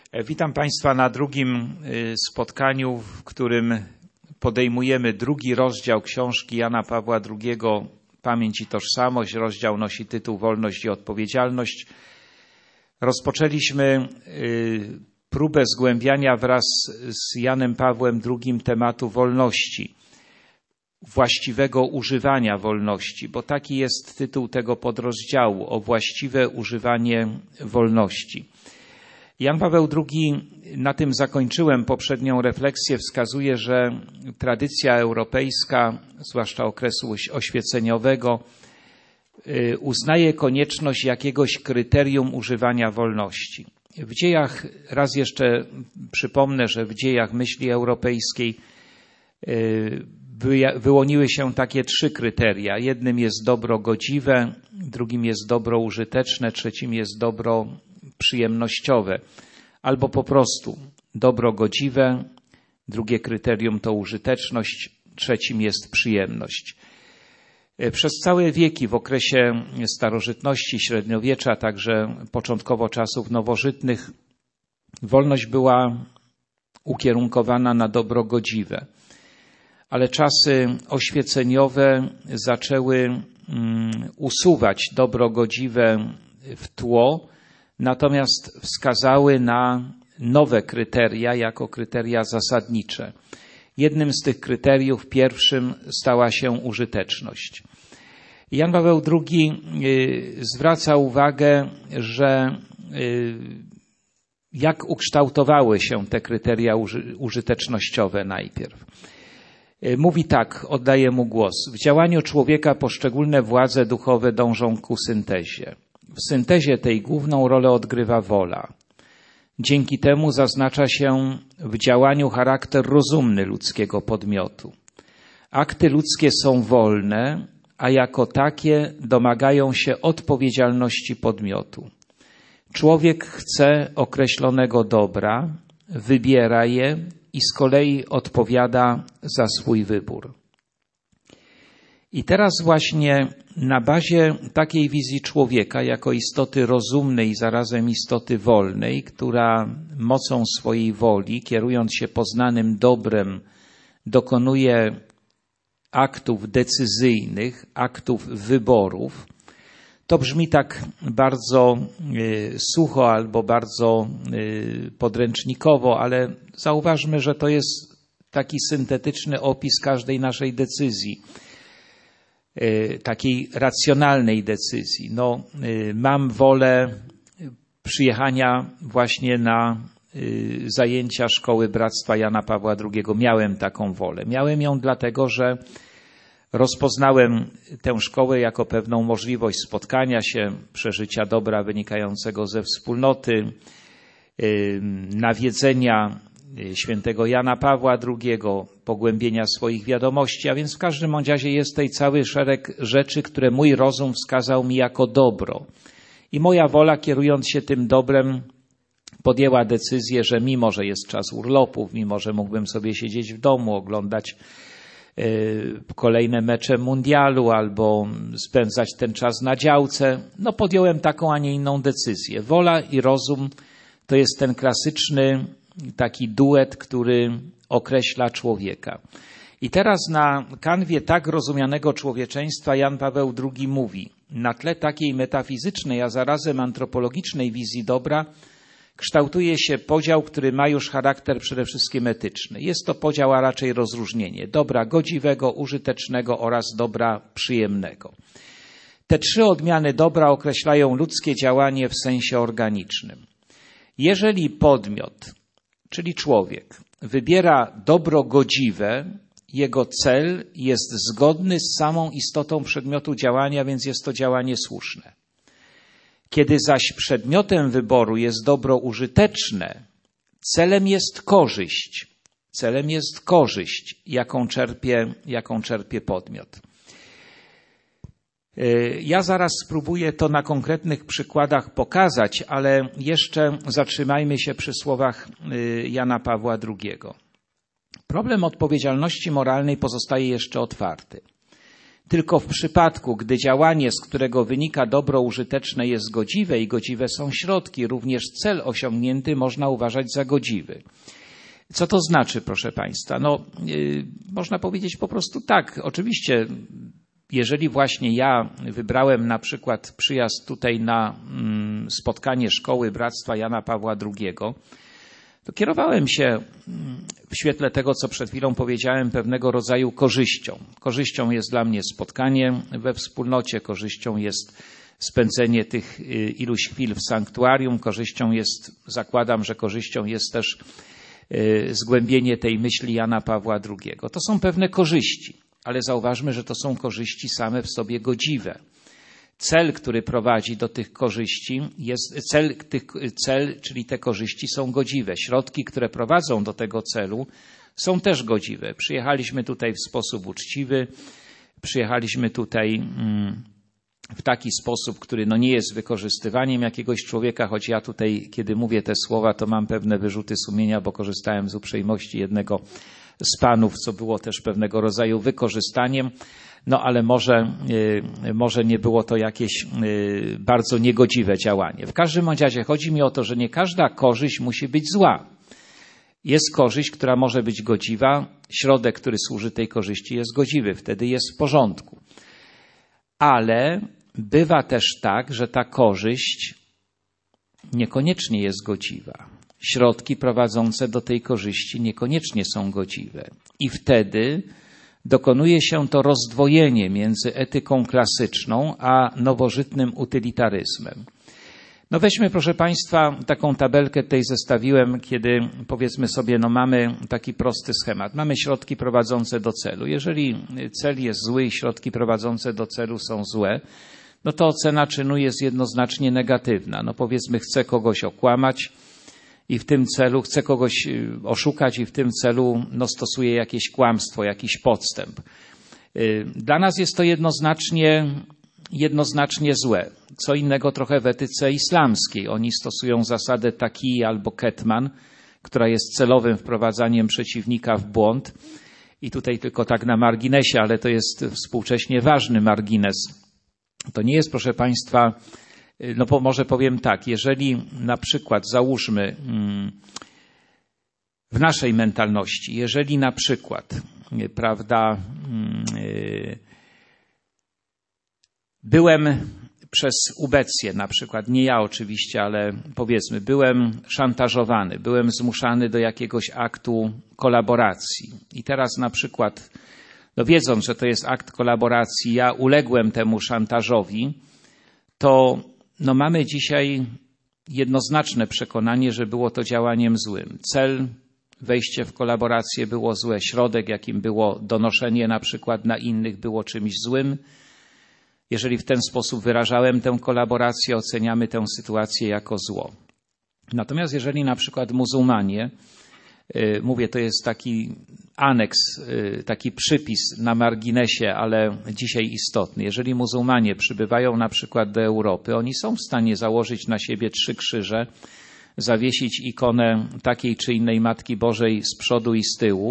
Witam Państwa na drugim spotkaniu, w którym podejmujemy drugi rozdział książki Jana Pawła II Pamięć i tożsamość. Rozdział nosi tytuł Wolność i odpowiedzialność. Rozpoczęliśmy próbę zgłębiania wraz z Janem Pawłem II tematu wolności, właściwego używania wolności, bo taki jest tytuł tego podrozdziału, o właściwe używanie wolności. Jan Paweł II, na tym zakończyłem poprzednią refleksję, wskazuje, że tradycja europejska, zwłaszcza okresu oświeceniowego, uznaje konieczność jakiegoś kryterium używania wolności. W dziejach, raz jeszcze przypomnę, że w dziejach myśli europejskiej wyłoniły się takie trzy kryteria. Jednym jest dobro godziwe, drugim jest dobro użyteczne, trzecim jest dobro przyjemnościowe. Albo po prostu dobro godziwe, drugie kryterium to użyteczność, trzecim jest przyjemność. Przez całe wieki w okresie starożytności, średniowiecza, także początkowo czasów nowożytnych, wolność była ukierunkowana na dobro godziwe. Ale czasy oświeceniowe zaczęły usuwać dobro godziwe w tło, natomiast wskazały na nowe kryteria jako kryteria zasadnicze. Jednym z tych kryteriów, pierwszym, stała się użyteczność. Jan Paweł II zwraca uwagę, że jak ukształtowały się te kryteria użytecznościowe najpierw. Mówi tak, oddaję mu głos. W działaniu człowieka poszczególne władze duchowe dążą ku syntezie. W syntezie tej główną rolę odgrywa wola. Dzięki temu zaznacza się w działaniu charakter rozumny ludzkiego podmiotu. Akty ludzkie są wolne, a jako takie domagają się odpowiedzialności podmiotu. Człowiek chce określonego dobra, wybiera je i z kolei odpowiada za swój wybór. I teraz właśnie na bazie takiej wizji człowieka jako istoty rozumnej i zarazem istoty wolnej, która mocą swojej woli, kierując się poznanym dobrem, dokonuje aktów decyzyjnych, aktów wyborów, to brzmi tak bardzo sucho albo bardzo podręcznikowo, ale zauważmy, że to jest taki syntetyczny opis każdej naszej decyzji, takiej racjonalnej decyzji. Mam wolę przyjechania właśnie na zajęcia Szkoły Bractwa Jana Pawła II. Miałem taką wolę. Miałem ją dlatego, że rozpoznałem tę szkołę jako pewną możliwość spotkania się, przeżycia dobra wynikającego ze wspólnoty, nawiedzenia świętego Jana Pawła II, pogłębienia swoich wiadomości, a więc w każdym razie jest tutaj cały szereg rzeczy, które mój rozum wskazał mi jako dobro. I moja wola, kierując się tym dobrem, podjęła decyzję, że mimo, że jest czas urlopów, mimo, że mógłbym sobie siedzieć w domu, oglądać kolejne mecze mundialu albo spędzać ten czas na działce, podjąłem taką, a nie inną decyzję. Wola i rozum to jest ten klasyczny taki duet, który określa człowieka. I teraz na kanwie tak rozumianego człowieczeństwa Jan Paweł II mówi, na tle takiej metafizycznej, a zarazem antropologicznej wizji dobra kształtuje się podział, który ma już charakter przede wszystkim etyczny. Jest to podział, a raczej rozróżnienie dobra godziwego, użytecznego oraz dobra przyjemnego. Te trzy odmiany dobra określają ludzkie działanie w sensie organicznym. Jeżeli podmiot, czyli człowiek, wybiera dobro godziwe, jego cel jest zgodny z samą istotą przedmiotu działania, więc jest to działanie słuszne. Kiedy zaś przedmiotem wyboru jest dobro użyteczne, celem jest korzyść, jaką czerpie podmiot. Ja zaraz spróbuję to na konkretnych przykładach pokazać, ale jeszcze zatrzymajmy się przy słowach Jana Pawła II. Problem odpowiedzialności moralnej pozostaje jeszcze otwarty. Tylko w przypadku, gdy działanie, z którego wynika dobro użyteczne, jest godziwe i godziwe są środki, również cel osiągnięty można uważać za godziwy. Co to znaczy, proszę Państwa? Można powiedzieć po prostu tak. Oczywiście, jeżeli właśnie ja wybrałem na przykład przyjazd tutaj na spotkanie Szkoły Bractwa Jana Pawła II, to kierowałem się w świetle tego, co przed chwilą powiedziałem, pewnego rodzaju korzyścią. Korzyścią jest dla mnie spotkanie we wspólnocie, korzyścią jest spędzenie tych iluś chwil w sanktuarium, korzyścią jest, zakładam, że korzyścią jest też zgłębienie tej myśli Jana Pawła II. To są pewne korzyści, ale zauważmy, że to są korzyści same w sobie godziwe. Cel, który prowadzi do tych korzyści, czyli te korzyści są godziwe. Środki, które prowadzą do tego celu, są też godziwe. Przyjechaliśmy tutaj w sposób uczciwy, przyjechaliśmy tutaj w taki sposób, który nie jest wykorzystywaniem jakiegoś człowieka, choć ja tutaj, kiedy mówię te słowa, to mam pewne wyrzuty sumienia, bo korzystałem z uprzejmości jednego z panów, co było też pewnego rodzaju wykorzystaniem. Ale może nie było to jakieś bardzo niegodziwe działanie. W każdym razie chodzi mi o to, że nie każda korzyść musi być zła. Jest korzyść, która może być godziwa, środek, który służy tej korzyści, jest godziwy, wtedy jest w porządku. Ale bywa też tak, że ta korzyść niekoniecznie jest godziwa. Środki prowadzące do tej korzyści niekoniecznie są godziwe. I wtedy dokonuje się to rozdwojenie między etyką klasyczną a nowożytnym utylitaryzmem. Weźmy, proszę Państwa, taką tabelkę tutaj zestawiłem, kiedy powiedzmy sobie, mamy taki prosty schemat. Mamy środki prowadzące do celu. Jeżeli cel jest zły i środki prowadzące do celu są złe, to ocena czynu jest jednoznacznie negatywna. Powiedzmy, chcę kogoś okłamać i w tym celu chcę kogoś oszukać i w tym celu stosuję jakieś kłamstwo, jakiś podstęp. Dla nas jest to jednoznacznie złe. Co innego trochę w etyce islamskiej. Oni stosują zasadę taki albo ketman, która jest celowym wprowadzaniem przeciwnika w błąd. I tutaj tylko tak na marginesie, ale to jest współcześnie ważny margines. To nie jest, proszę Państwa, może powiem tak, jeżeli na przykład załóżmy w naszej mentalności, jeżeli na przykład, prawda, byłem przez ubecję na przykład, nie ja oczywiście, ale powiedzmy, byłem szantażowany, byłem zmuszany do jakiegoś aktu kolaboracji i teraz na przykład, wiedząc, że to jest akt kolaboracji, ja uległem temu szantażowi, to mamy dzisiaj jednoznaczne przekonanie, że było to działaniem złym. Cel, wejście w kolaborację było złe, środek, jakim było donoszenie na przykład na innych, było czymś złym. Jeżeli w ten sposób wyrażałem tę kolaborację, oceniamy tę sytuację jako zło. Natomiast jeżeli na przykład muzułmanie, mówię, to jest taki aneks, taki przypis na marginesie, ale dzisiaj istotny. Jeżeli muzułmanie przybywają na przykład do Europy, oni są w stanie założyć na siebie 3 krzyże, zawiesić ikonę takiej czy innej Matki Bożej z przodu i z tyłu.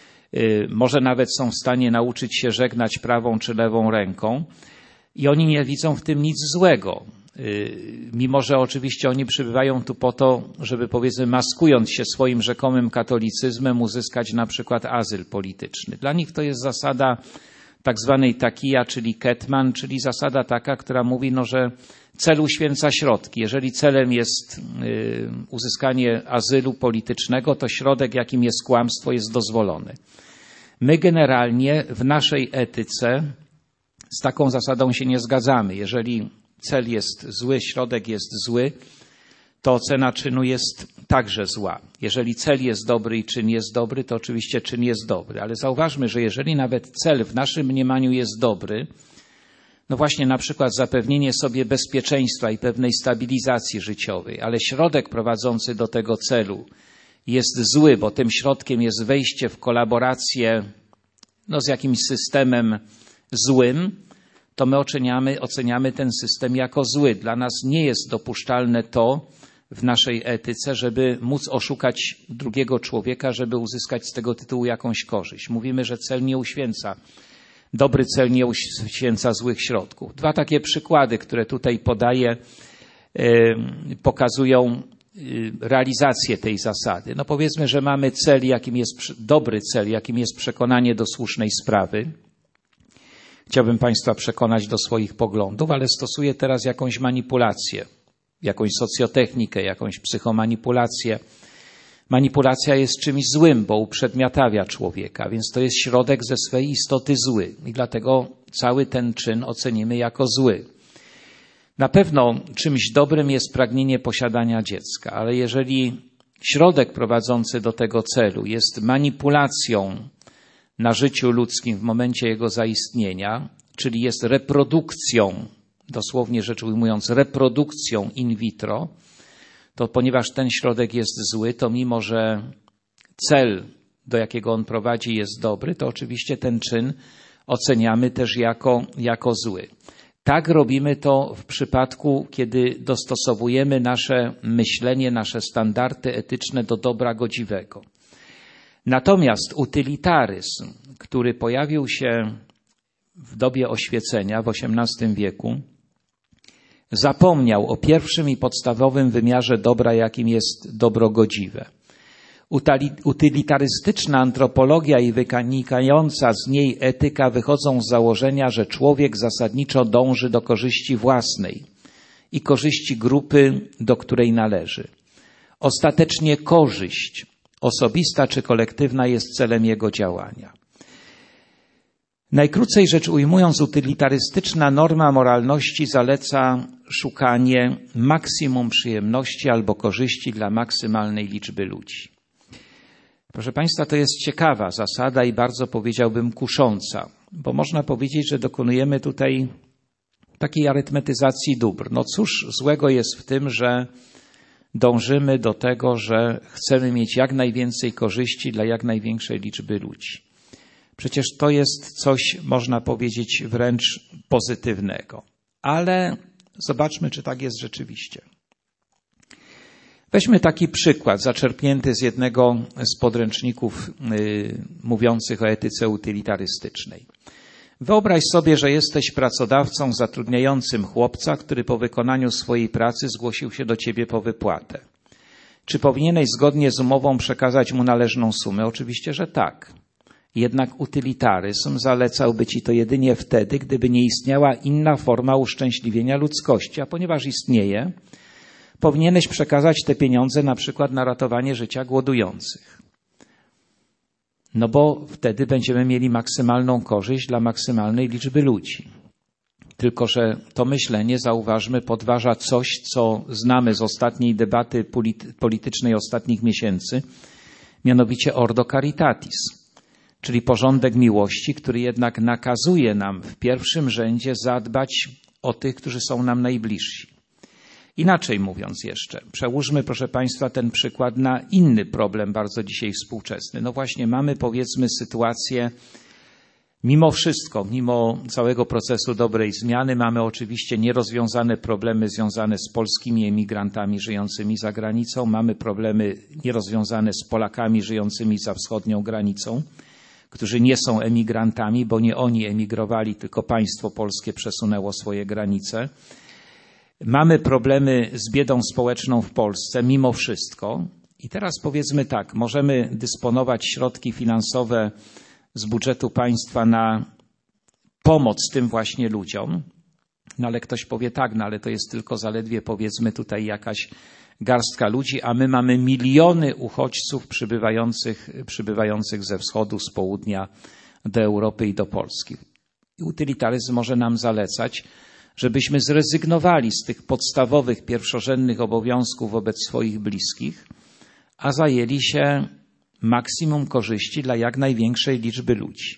Może nawet są w stanie nauczyć się żegnać prawą czy lewą ręką i oni nie widzą w tym nic złego. Mimo że oczywiście oni przybywają tu po to, żeby powiedzmy maskując się swoim rzekomym katolicyzmem uzyskać na przykład azyl polityczny. Dla nich to jest zasada tak zwanej takija, czyli ketman, czyli zasada taka, która mówi, że cel uświęca środki. Jeżeli celem jest uzyskanie azylu politycznego, to środek, jakim jest kłamstwo, jest dozwolony. My generalnie w naszej etyce z taką zasadą się nie zgadzamy. Jeżeli cel jest zły, środek jest zły, to ocena czynu jest także zła. Jeżeli cel jest dobry i czyn jest dobry, to oczywiście czyn jest dobry. Ale zauważmy, że jeżeli nawet cel w naszym mniemaniu jest dobry, właśnie na przykład zapewnienie sobie bezpieczeństwa i pewnej stabilizacji życiowej, ale środek prowadzący do tego celu jest zły, bo tym środkiem jest wejście w kolaborację z jakimś systemem złym, to my oceniamy ten system jako zły. Dla nas nie jest dopuszczalne to w naszej etyce, żeby móc oszukać drugiego człowieka, żeby uzyskać z tego tytułu jakąś korzyść. Mówimy, że cel nie uświęca dobry cel nie uświęca złych środków. Dwa takie przykłady, które tutaj podaję, pokazują realizację tej zasady. No powiedzmy, że mamy cel, jakim jest dobry cel, jakim jest przekonanie do słusznej sprawy. Chciałbym Państwa przekonać do swoich poglądów, ale stosuję teraz jakąś manipulację, jakąś socjotechnikę, jakąś psychomanipulację. Manipulacja jest czymś złym, bo uprzedmiotawia człowieka, więc to jest środek ze swej istoty zły i dlatego cały ten czyn ocenimy jako zły. Na pewno czymś dobrym jest pragnienie posiadania dziecka, ale jeżeli środek prowadzący do tego celu jest manipulacją na życiu ludzkim w momencie jego zaistnienia, czyli jest reprodukcją, dosłownie rzecz ujmując, reprodukcją in vitro, to ponieważ ten środek jest zły, to mimo że cel, do jakiego on prowadzi, jest dobry, to oczywiście ten czyn oceniamy też jako zły. Tak robimy to w przypadku, kiedy dostosowujemy nasze myślenie, nasze standardy etyczne do dobra godziwego. Natomiast utylitaryzm, który pojawił się w dobie oświecenia w XVIII wieku, zapomniał o pierwszym i podstawowym wymiarze dobra, jakim jest dobro godziwe. Utylitarystyczna antropologia i wynikająca z niej etyka wychodzą z założenia, że człowiek zasadniczo dąży do korzyści własnej i korzyści grupy, do której należy. Ostatecznie korzyść, osobista czy kolektywna, jest celem jego działania. Najkrócej rzecz ujmując, utylitarystyczna norma moralności zaleca szukanie maksimum przyjemności albo korzyści dla maksymalnej liczby ludzi. Proszę Państwa, to jest ciekawa zasada i bardzo, powiedziałbym, kusząca, bo można powiedzieć, że dokonujemy tutaj takiej arytmetyzacji dóbr. No cóż złego jest w tym, że dążymy do tego, że chcemy mieć jak najwięcej korzyści dla jak największej liczby ludzi. Przecież to jest coś, można powiedzieć, wręcz pozytywnego. Ale zobaczmy, czy tak jest rzeczywiście. Weźmy taki przykład zaczerpnięty z jednego z podręczników mówiących o etyce utylitarystycznej. Wyobraź sobie, że jesteś pracodawcą zatrudniającym chłopca, który po wykonaniu swojej pracy zgłosił się do ciebie po wypłatę. Czy powinieneś zgodnie z umową przekazać mu należną sumę? Oczywiście, że tak. Jednak utylitaryzm zalecałby ci to jedynie wtedy, gdyby nie istniała inna forma uszczęśliwienia ludzkości, a ponieważ istnieje, powinieneś przekazać te pieniądze na przykład na ratowanie życia głodujących. No bo wtedy będziemy mieli maksymalną korzyść dla maksymalnej liczby ludzi. Tylko że to myślenie, zauważmy, podważa coś, co znamy z ostatniej debaty politycznej ostatnich miesięcy, mianowicie Ordo Caritatis, czyli porządek miłości, który jednak nakazuje nam w pierwszym rzędzie zadbać o tych, którzy są nam najbliżsi. Inaczej mówiąc jeszcze, przełóżmy, proszę Państwa, ten przykład na inny problem bardzo dzisiaj współczesny. No właśnie mamy, powiedzmy, sytuację, mimo wszystko, mimo całego procesu dobrej zmiany, mamy oczywiście nierozwiązane problemy związane z polskimi emigrantami żyjącymi za granicą, mamy problemy nierozwiązane z Polakami żyjącymi za wschodnią granicą, którzy nie są emigrantami, bo nie oni emigrowali, tylko państwo polskie przesunęło swoje granice. Mamy problemy z biedą społeczną w Polsce mimo wszystko. I teraz powiedzmy tak, możemy dysponować środki finansowe z budżetu państwa na pomoc tym właśnie ludziom. No ale ktoś powie tak, no ale to jest tylko zaledwie, powiedzmy, tutaj garstka ludzi, a my mamy miliony uchodźców przybywających ze wschodu, z południa do Europy i do Polski. I utylitaryzm może nam zalecać, żebyśmy zrezygnowali z tych podstawowych, pierwszorzędnych obowiązków wobec swoich bliskich, a zajęli się maksimum korzyści dla jak największej liczby ludzi.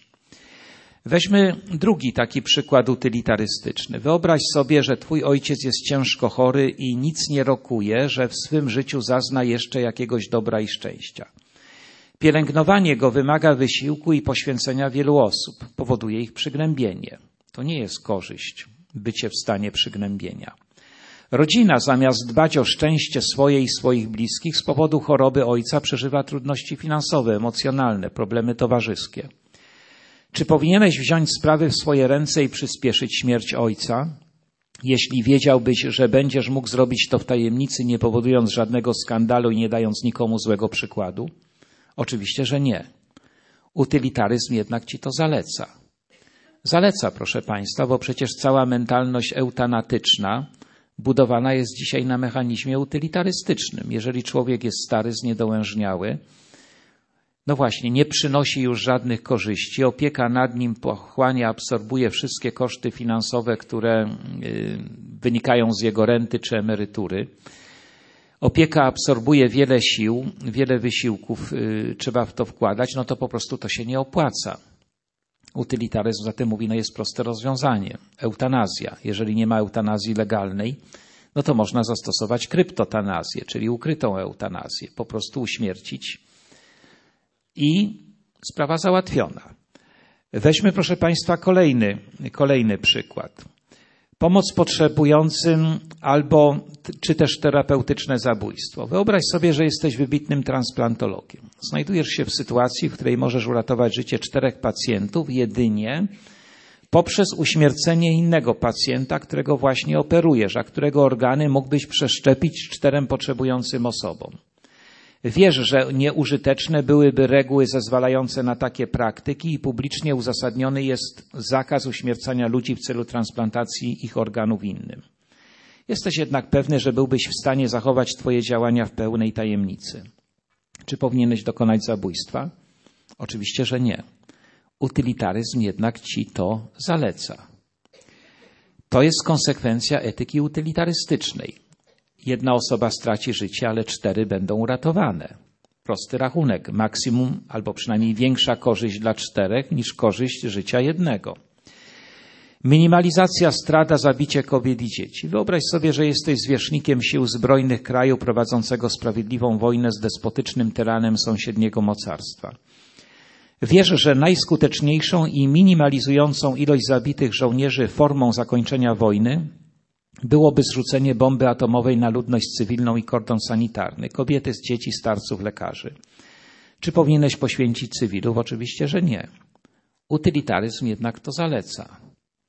Weźmy drugi taki przykład utylitarystyczny. Wyobraź sobie, że twój ojciec jest ciężko chory i nic nie rokuje, że w swym życiu zazna jeszcze jakiegoś dobra i szczęścia. Pielęgnowanie go wymaga wysiłku i poświęcenia wielu osób. Powoduje ich przygnębienie. To nie jest korzyść, bycie w stanie przygnębienia. Rodzina, zamiast dbać o szczęście swoje i swoich bliskich, z powodu choroby ojca przeżywa trudności finansowe, emocjonalne, problemy towarzyskie. Czy powinieneś wziąć sprawy w swoje ręce i przyspieszyć śmierć ojca, jeśli wiedziałbyś, że będziesz mógł zrobić to w tajemnicy, nie powodując żadnego skandalu i nie dając nikomu złego przykładu? Oczywiście, że nie. Utylitaryzm jednak ci to zaleca. Zaleca, proszę Państwa, bo przecież cała mentalność eutanatyczna budowana jest dzisiaj na mechanizmie utylitarystycznym. Jeżeli człowiek jest stary, zniedołężniały, no właśnie, nie przynosi już żadnych korzyści, opieka nad nim pochłania, absorbuje wszystkie koszty finansowe, które wynikają z jego renty czy emerytury. Opieka absorbuje wiele sił, wiele wysiłków trzeba w to wkładać, no to po prostu to się nie opłaca. Utylitaryzm zatem mówi, no jest proste rozwiązanie. Eutanazja. Jeżeli nie ma eutanazji legalnej, no to można zastosować kryptotanazję, czyli ukrytą eutanazję. Po prostu uśmiercić i sprawa załatwiona. Weźmy, proszę Państwa, kolejny przykład. Pomoc potrzebującym czy też terapeutyczne zabójstwo. Wyobraź sobie, że jesteś wybitnym transplantologiem. Znajdujesz się w sytuacji, w której możesz uratować życie 4 pacjentów jedynie poprzez uśmiercenie innego pacjenta, którego właśnie operujesz, a którego organy mógłbyś przeszczepić 4 potrzebującym osobom. Wiesz, że nieużyteczne byłyby reguły zezwalające na takie praktyki i publicznie uzasadniony jest zakaz uśmiercania ludzi w celu transplantacji ich organów innym. Jesteś jednak pewny, że byłbyś w stanie zachować Twoje działania w pełnej tajemnicy. Czy powinieneś dokonać zabójstwa? Oczywiście, że nie. Utylitaryzm jednak ci to zaleca. To jest konsekwencja etyki utylitarystycznej. 1 osoba straci życie, ale 4 będą uratowane. Prosty rachunek. Maksimum albo przynajmniej większa korzyść dla 4 niż korzyść życia 1. Minimalizacja strat, zabicie kobiet i dzieci. Wyobraź sobie, że jesteś zwierzchnikiem sił zbrojnych kraju prowadzącego sprawiedliwą wojnę z despotycznym tyranem sąsiedniego mocarstwa. Wiesz, że najskuteczniejszą i minimalizującą ilość zabitych żołnierzy formą zakończenia wojny byłoby zrzucenie bomby atomowej na ludność cywilną i kordon sanitarny, kobiety, dzieci, starców, lekarzy. Czy powinieneś poświęcić cywilów? Oczywiście, że nie. Utylitaryzm jednak to zaleca.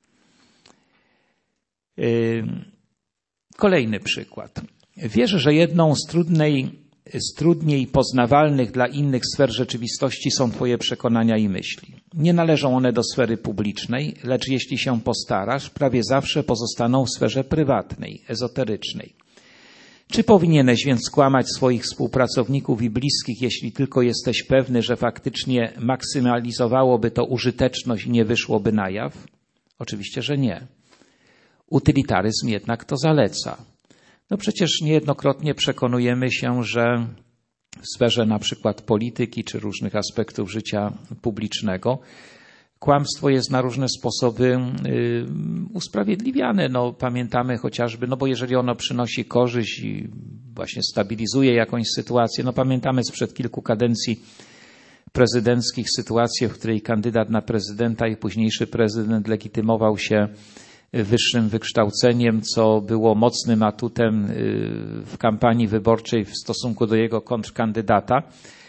Kolejny przykład. Wiesz, że jedną z trudniej poznawalnych dla innych sfer rzeczywistości są Twoje przekonania i myśli. Nie należą one do sfery publicznej, lecz jeśli się postarasz, prawie zawsze pozostaną w sferze prywatnej, ezoterycznej. Czy powinieneś więc kłamać swoich współpracowników i bliskich, jeśli tylko jesteś pewny, że faktycznie maksymalizowałoby to użyteczność i nie wyszłoby na jaw? Oczywiście, że nie. Utylitaryzm jednak to zaleca. No przecież niejednokrotnie przekonujemy się, że w sferze na przykład polityki czy różnych aspektów życia publicznego kłamstwo jest na różne sposoby usprawiedliwiane. No pamiętamy chociażby, no bo jeżeli ono przynosi korzyść i właśnie stabilizuje jakąś sytuację, no pamiętamy sprzed kilku kadencji prezydenckich sytuację, w której kandydat na prezydenta i późniejszy prezydent legitymował się wyższym wykształceniem, co było mocnym atutem w kampanii wyborczej w stosunku do jego kontrkandydata.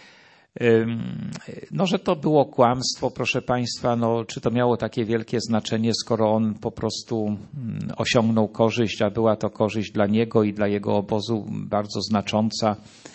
No, że to było kłamstwo, proszę Państwa, no, czy to miało takie wielkie znaczenie, skoro on po prostu osiągnął korzyść, a była to korzyść dla niego i dla jego obozu bardzo znacząca.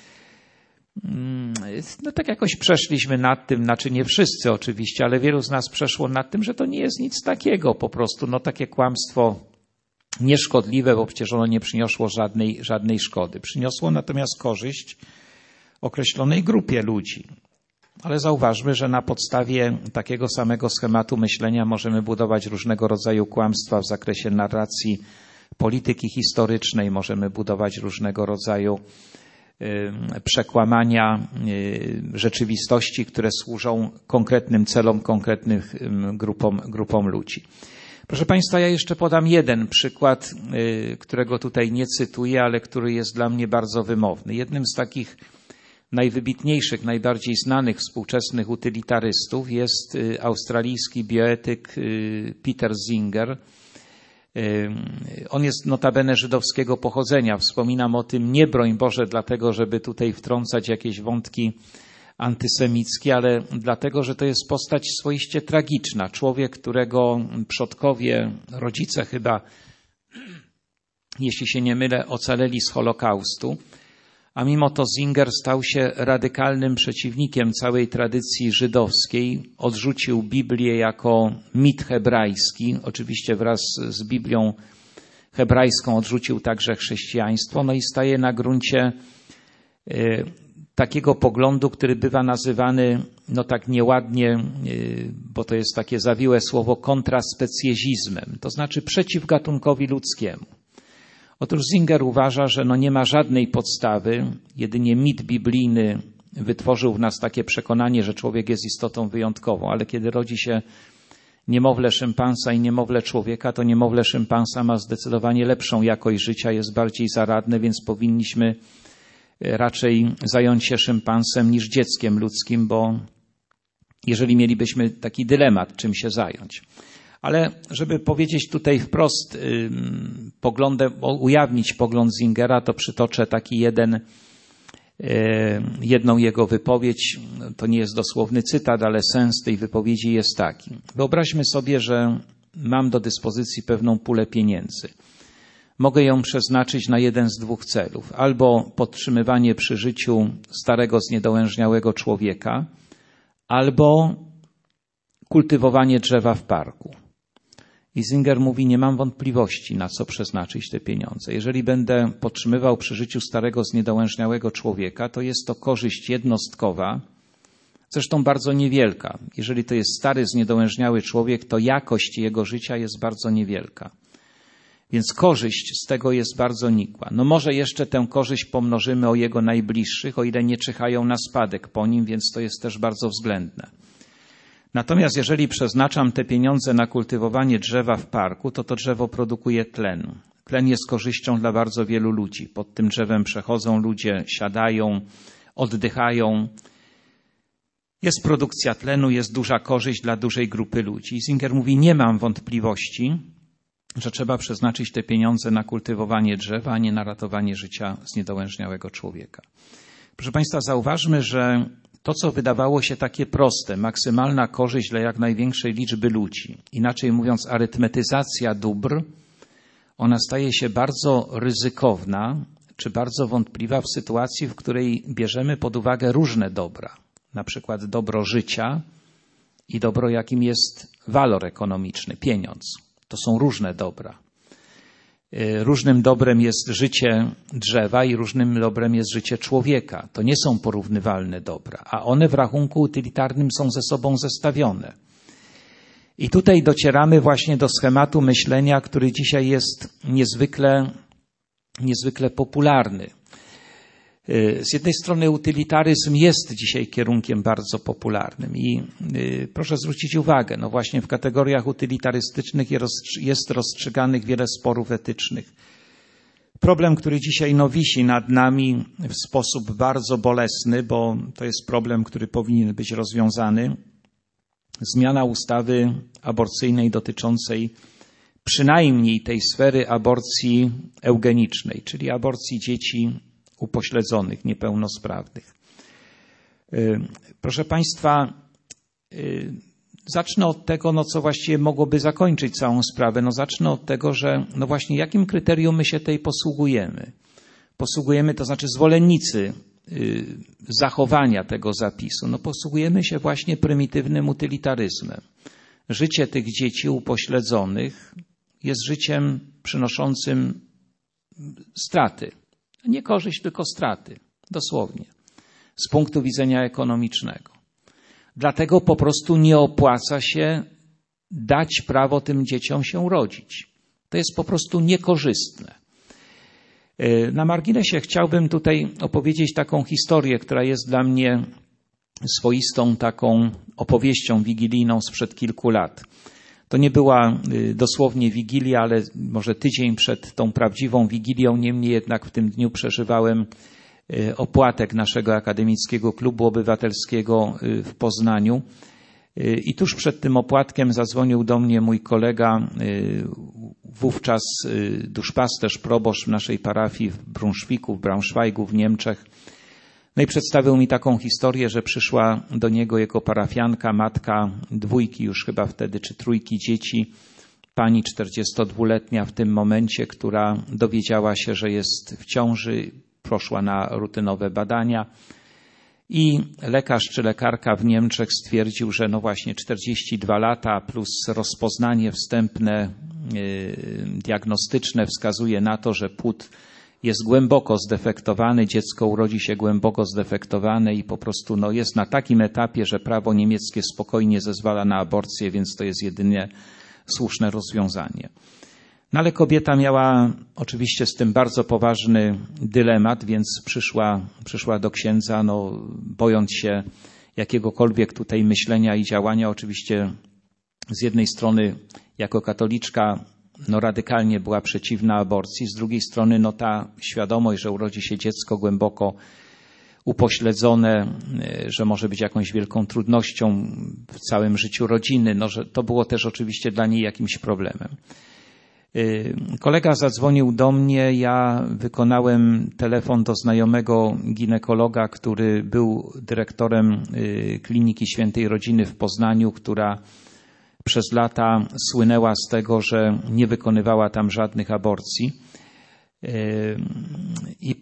No tak jakoś przeszliśmy nad tym, znaczy nie wszyscy oczywiście, ale wielu z nas przeszło nad tym, że to nie jest nic takiego po prostu, no takie kłamstwo nieszkodliwe, bo przecież ono nie przyniosło żadnej szkody. Przyniosło natomiast korzyść określonej grupie ludzi. Ale zauważmy, że na podstawie takiego samego schematu myślenia możemy budować różnego rodzaju kłamstwa w zakresie narracji polityki historycznej, możemy budować różnego rodzaju przekłamania rzeczywistości, które służą konkretnym celom, konkretnym grupom ludzi. Proszę Państwa, ja jeszcze podam jeden przykład, którego tutaj nie cytuję, ale który jest dla mnie bardzo wymowny. Jednym z takich najwybitniejszych, najbardziej znanych współczesnych utylitarystów jest australijski bioetyk Peter Singer. On jest notabene żydowskiego pochodzenia. Wspominam o tym nie broń Boże dlatego, żeby tutaj wtrącać jakieś wątki antysemicki, ale dlatego, że to jest postać swoiście tragiczna. Człowiek, którego przodkowie, rodzice chyba, jeśli się nie mylę, ocaleli z Holokaustu, a mimo to Singer stał się radykalnym przeciwnikiem całej tradycji żydowskiej. Odrzucił Biblię jako mit hebrajski. Oczywiście wraz z Biblią hebrajską odrzucił także chrześcijaństwo. No i staje na gruncie takiego poglądu, który bywa nazywany, no tak nieładnie, bo to jest takie zawiłe słowo, kontraspecjezizmem, to znaczy przeciw gatunkowi ludzkiemu. Otóż Singer uważa, że nie ma żadnej podstawy, jedynie mit biblijny wytworzył w nas takie przekonanie, że człowiek jest istotą wyjątkową, ale kiedy rodzi się niemowlę szympansa i niemowlę człowieka, to niemowlę szympansa ma zdecydowanie lepszą jakość życia, jest bardziej zaradne, więc powinniśmy raczej zająć się szympansem niż dzieckiem ludzkim, bo jeżeli mielibyśmy taki dylemat, czym się zająć. Ale żeby powiedzieć tutaj wprost ujawnić pogląd Singera, to przytoczę taki jedną jego wypowiedź. To nie jest dosłowny cytat, ale sens tej wypowiedzi jest taki. Wyobraźmy sobie, że mam do dyspozycji pewną pulę pieniędzy. Mogę ją przeznaczyć na jeden z dwóch celów. Albo podtrzymywanie przy życiu starego, zniedołężniałego człowieka, albo kultywowanie drzewa w parku. I Singer mówi, nie mam wątpliwości, na co przeznaczyć te pieniądze. Jeżeli będę podtrzymywał przy życiu starego, zniedołężniałego człowieka, to jest to korzyść jednostkowa, zresztą bardzo niewielka. Jeżeli to jest stary, zniedołężniały człowiek, to jakość jego życia jest bardzo niewielka. Więc korzyść z tego jest bardzo nikła. No może jeszcze tę korzyść pomnożymy o jego najbliższych, o ile nie czyhają na spadek po nim, więc to jest też bardzo względne. Natomiast jeżeli przeznaczam te pieniądze na kultywowanie drzewa w parku, to drzewo produkuje tlen. Tlen jest korzyścią dla bardzo wielu ludzi. Pod tym drzewem przechodzą ludzie, siadają, oddychają. Jest produkcja tlenu, jest duża korzyść dla dużej grupy ludzi. Singer mówi, nie mam wątpliwości, że trzeba przeznaczyć te pieniądze na kultywowanie drzewa, a nie na ratowanie życia zniedołężniałego człowieka. Proszę Państwa, zauważmy, że to, co wydawało się takie proste, maksymalna korzyść dla jak największej liczby ludzi, inaczej mówiąc arytmetyzacja dóbr, ona staje się bardzo ryzykowna czy bardzo wątpliwa w sytuacji, w której bierzemy pod uwagę różne dobra, na przykład dobro życia i dobro, jakim jest walor ekonomiczny, pieniądz. To są różne dobra. Różnym dobrem jest życie drzewa i różnym dobrem jest życie człowieka. To nie są porównywalne dobra, a one w rachunku utylitarnym są ze sobą zestawione. I tutaj docieramy właśnie do schematu myślenia, który dzisiaj jest niezwykle popularny. Z jednej strony utylitaryzm jest dzisiaj kierunkiem bardzo popularnym i proszę zwrócić uwagę, no właśnie w kategoriach utylitarystycznych jest rozstrzyganych wiele sporów etycznych. Problem, który dzisiaj wisi nad nami w sposób bardzo bolesny, bo to jest problem, który powinien być rozwiązany. Zmiana ustawy aborcyjnej dotyczącej przynajmniej tej sfery aborcji eugenicznej, czyli aborcji dzieci upośledzonych, niepełnosprawnych. Proszę Państwa, zacznę od tego, co właściwie mogłoby zakończyć całą sprawę. Zacznę od tego, że właśnie jakim kryterium my się tutaj posługujemy. Posługujemy, to znaczy zwolennicy zachowania tego zapisu. Posługujemy się właśnie prymitywnym utylitaryzmem. Życie tych dzieci upośledzonych jest życiem przynoszącym straty. Nie korzyść, tylko straty. Dosłownie. Z punktu widzenia ekonomicznego. Dlatego po prostu nie opłaca się dać prawo tym dzieciom się rodzić. To jest po prostu niekorzystne. Na marginesie chciałbym tutaj opowiedzieć taką historię, która jest dla mnie swoistą taką opowieścią wigilijną sprzed kilku lat. To nie była dosłownie Wigilia, ale może tydzień przed tą prawdziwą Wigilią, niemniej jednak w tym dniu przeżywałem opłatek naszego akademickiego klubu obywatelskiego w Poznaniu. I tuż przed tym opłatkiem zadzwonił do mnie mój kolega, wówczas duszpasterz, proboszcz naszej parafii w Braunschweigu w Niemczech. No i przedstawił mi taką historię, że przyszła do niego jego parafianka, matka 2 już chyba wtedy, czy 3 dzieci, pani 42-letnia w tym momencie, która dowiedziała się, że jest w ciąży, poszła na rutynowe badania i lekarz czy lekarka w Niemczech stwierdził, że no właśnie 42 lata plus rozpoznanie wstępne diagnostyczne wskazuje na to, że płód jest głęboko zdefektowany, dziecko urodzi się głęboko zdefektowane i po prostu no, jest na takim etapie, że prawo niemieckie spokojnie zezwala na aborcję, więc to jest jedynie słuszne rozwiązanie. No ale kobieta miała oczywiście z tym bardzo poważny dylemat, więc przyszła do księdza, no, bojąc się jakiegokolwiek tutaj myślenia i działania. Oczywiście z jednej strony jako katoliczka no, radykalnie była przeciwna aborcji, z drugiej strony no, ta świadomość, że urodzi się dziecko głęboko upośledzone, że może być jakąś wielką trudnością w całym życiu rodziny, no, że to było też oczywiście dla niej jakimś problemem. Kolega zadzwonił do mnie, ja wykonałem telefon do znajomego ginekologa, który był dyrektorem Kliniki Świętej Rodziny w Poznaniu, która przez lata słynęła z tego, że nie wykonywała tam żadnych aborcji. I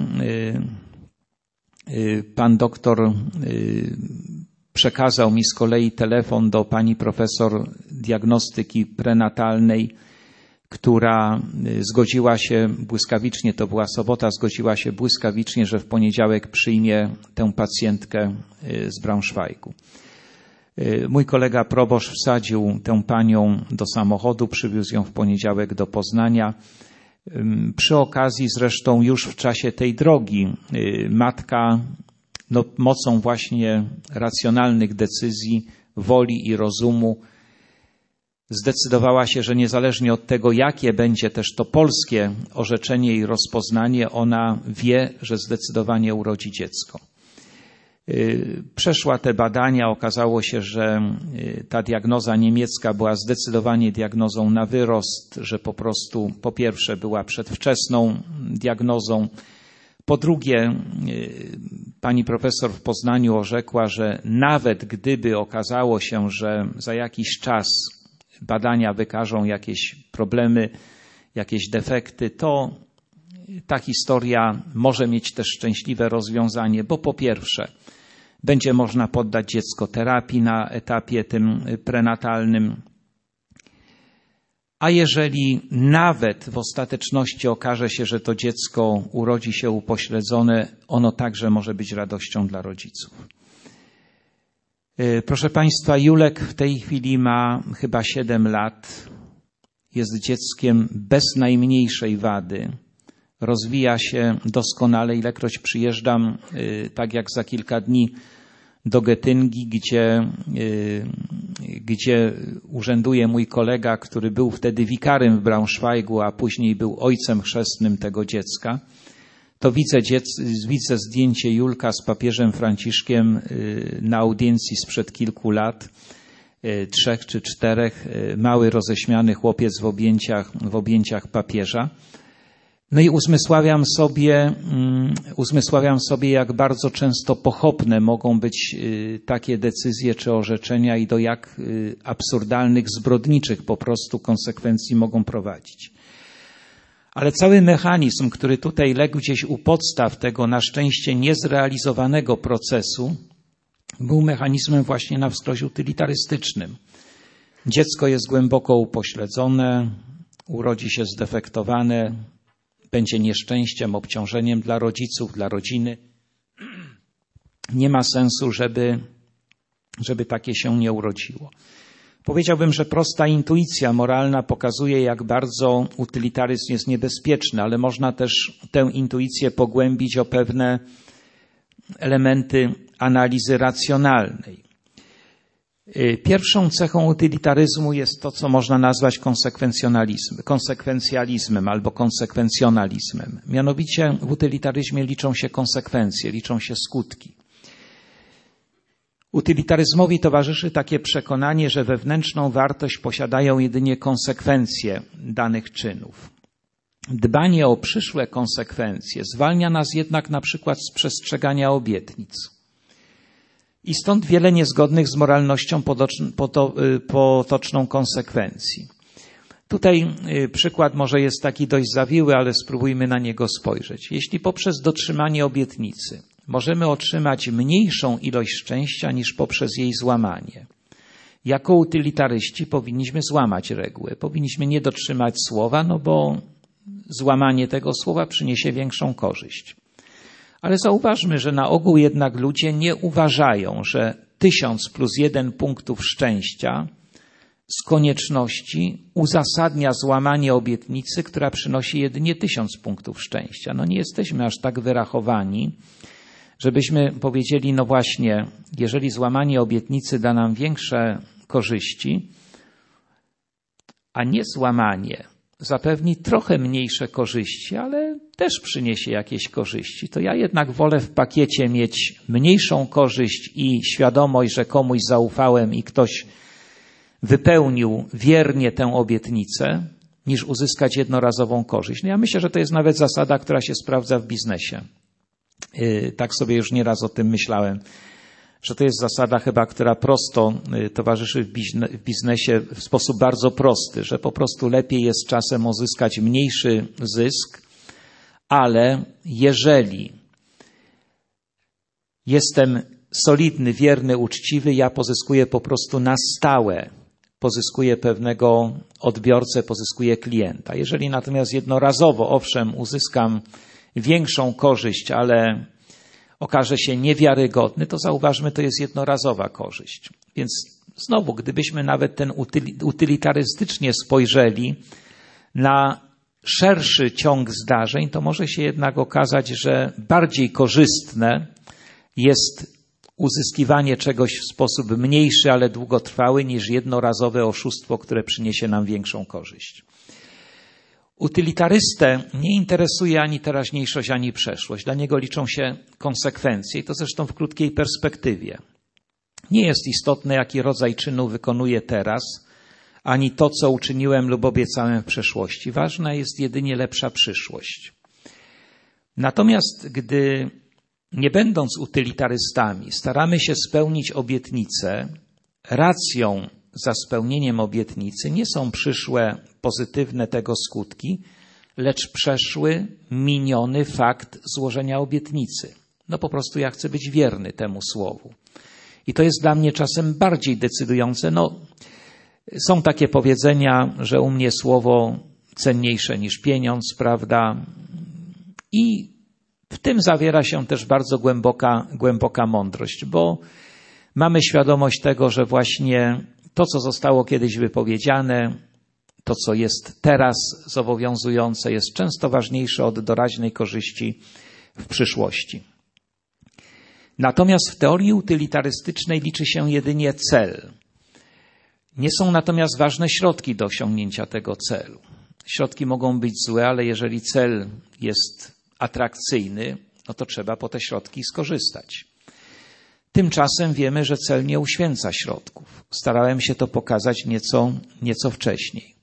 pan doktor przekazał mi z kolei telefon do pani profesor diagnostyki prenatalnej, która zgodziła się błyskawicznie, to była sobota, zgodziła się błyskawicznie, że w poniedziałek przyjmie tę pacjentkę z Braunschweigu. Mój kolega proboszcz wsadził tę panią do samochodu, przywiózł ją w poniedziałek do Poznania. Przy okazji zresztą już w czasie tej drogi matka no, mocą właśnie racjonalnych decyzji, woli i rozumu zdecydowała się, że niezależnie od tego, jakie będzie też to polskie orzeczenie i rozpoznanie, ona wie, że zdecydowanie urodzi dziecko. Przeszła te badania, okazało się, że ta diagnoza niemiecka była zdecydowanie diagnozą na wyrost, że po prostu po pierwsze była przedwczesną diagnozą, po drugie pani profesor w Poznaniu orzekła, że nawet gdyby okazało się, że za jakiś czas badania wykażą jakieś problemy, jakieś defekty, to ta historia może mieć też szczęśliwe rozwiązanie, bo po pierwsze będzie można poddać dziecko terapii na etapie tym prenatalnym, a jeżeli nawet w ostateczności okaże się, że to dziecko urodzi się upośledzone, ono także może być radością dla rodziców. Proszę Państwa, Julek w tej chwili ma chyba 7 lat, jest dzieckiem bez najmniejszej wady, rozwija się doskonale. Ilekroć przyjeżdżam, tak jak za kilka dni, do Getyngi, gdzie urzęduje mój kolega, który był wtedy wikarym w Braunschweigu, a później był ojcem chrzestnym tego dziecka, to widzę zdjęcie Julka z papieżem Franciszkiem na audiencji sprzed kilku lat, 3 czy 4, mały roześmiany chłopiec w objęciach papieża. No i uzmysławiam sobie, jak bardzo często pochopne mogą być takie decyzje czy orzeczenia i do jak absurdalnych, zbrodniczych po prostu konsekwencji mogą prowadzić. Ale cały mechanizm, który tutaj legł gdzieś u podstaw tego na szczęście niezrealizowanego procesu, był mechanizmem właśnie na wskroś utylitarystycznym. Dziecko jest głęboko upośledzone, urodzi się zdefektowane, będzie nieszczęściem, obciążeniem dla rodziców, dla rodziny. Nie ma sensu, żeby takie się nie urodziło. Powiedziałbym, że prosta intuicja moralna pokazuje, jak bardzo utylitaryzm jest niebezpieczny, ale można też tę intuicję pogłębić o pewne elementy analizy racjonalnej. Pierwszą cechą utylitaryzmu jest to, co można nazwać konsekwencjalizmem albo konsekwencjonalizmem. Mianowicie w utylitaryzmie liczą się konsekwencje, liczą się skutki. Utylitaryzmowi towarzyszy takie przekonanie, że wewnętrzną wartość posiadają jedynie konsekwencje danych czynów. dbanie o przyszłe konsekwencje zwalnia nas jednak na przykład z przestrzegania obietnic. I stąd wiele niezgodnych z moralnością potoczną konsekwencji. Tutaj przykład może jest taki dość zawiły, ale spróbujmy na niego spojrzeć. Jeśli poprzez dotrzymanie obietnicy możemy otrzymać mniejszą ilość szczęścia niż poprzez jej złamanie, jako utylitaryści powinniśmy złamać regułę. Powinniśmy nie dotrzymać słowa, bo złamanie tego słowa przyniesie większą korzyść. Ale zauważmy, że na ogół jednak ludzie nie uważają, że 1000 + 1 punktów szczęścia z konieczności uzasadnia złamanie obietnicy, która przynosi jedynie 1000 punktów szczęścia. Nie jesteśmy aż tak wyrachowani, żebyśmy powiedzieli, właśnie, jeżeli złamanie obietnicy da nam większe korzyści, a nie złamanie zapewni trochę mniejsze korzyści, ale też przyniesie jakieś korzyści, to ja jednak wolę w pakiecie mieć mniejszą korzyść i świadomość, że komuś zaufałem i ktoś wypełnił wiernie tę obietnicę, niż uzyskać jednorazową korzyść. Ja myślę, że to jest nawet zasada, która się sprawdza w biznesie. Tak sobie już nieraz o tym myślałem, że to jest zasada chyba, która prosto towarzyszy w biznesie w sposób bardzo prosty, że po prostu lepiej jest czasem uzyskać mniejszy zysk, ale jeżeli jestem solidny, wierny, uczciwy, ja pozyskuję po prostu na stałe, pozyskuję pewnego odbiorcę, pozyskuję klienta. Jeżeli natomiast jednorazowo, owszem, uzyskam większą korzyść, ale okaże się niewiarygodny, to zauważmy, to jest jednorazowa korzyść. Więc znowu, gdybyśmy nawet utylitarystycznie spojrzeli na szerszy ciąg zdarzeń, to może się jednak okazać, że bardziej korzystne jest uzyskiwanie czegoś w sposób mniejszy, ale długotrwały, niż jednorazowe oszustwo, które przyniesie nam większą korzyść. Utylitarystę nie interesuje ani teraźniejszość, ani przeszłość. Dla niego liczą się konsekwencje i to zresztą w krótkiej perspektywie. Nie jest istotne, jaki rodzaj czynu wykonuję teraz, ani to, co uczyniłem lub obiecałem w przeszłości. Ważna jest jedynie lepsza przyszłość. Natomiast gdy nie będąc utylitarystami staramy się spełnić obietnicę, racją za spełnieniem obietnicy nie są przyszłe pozytywne tego skutki, lecz przeszły, miniony fakt złożenia obietnicy. Po prostu ja chcę być wierny temu słowu. I to jest dla mnie czasem bardziej decydujące. Są takie powiedzenia, że u mnie słowo cenniejsze niż pieniądz, prawda? I w tym zawiera się też bardzo głęboka mądrość, bo mamy świadomość tego, że właśnie to, co zostało kiedyś wypowiedziane, to, co jest teraz zobowiązujące, jest często ważniejsze od doraźnej korzyści w przyszłości. Natomiast w teorii utylitarystycznej liczy się jedynie cel. Nie są natomiast ważne środki do osiągnięcia tego celu. Środki mogą być złe, ale jeżeli cel jest atrakcyjny, to trzeba po te środki skorzystać. Tymczasem wiemy, że cel nie uświęca środków. Starałem się to pokazać nieco wcześniej.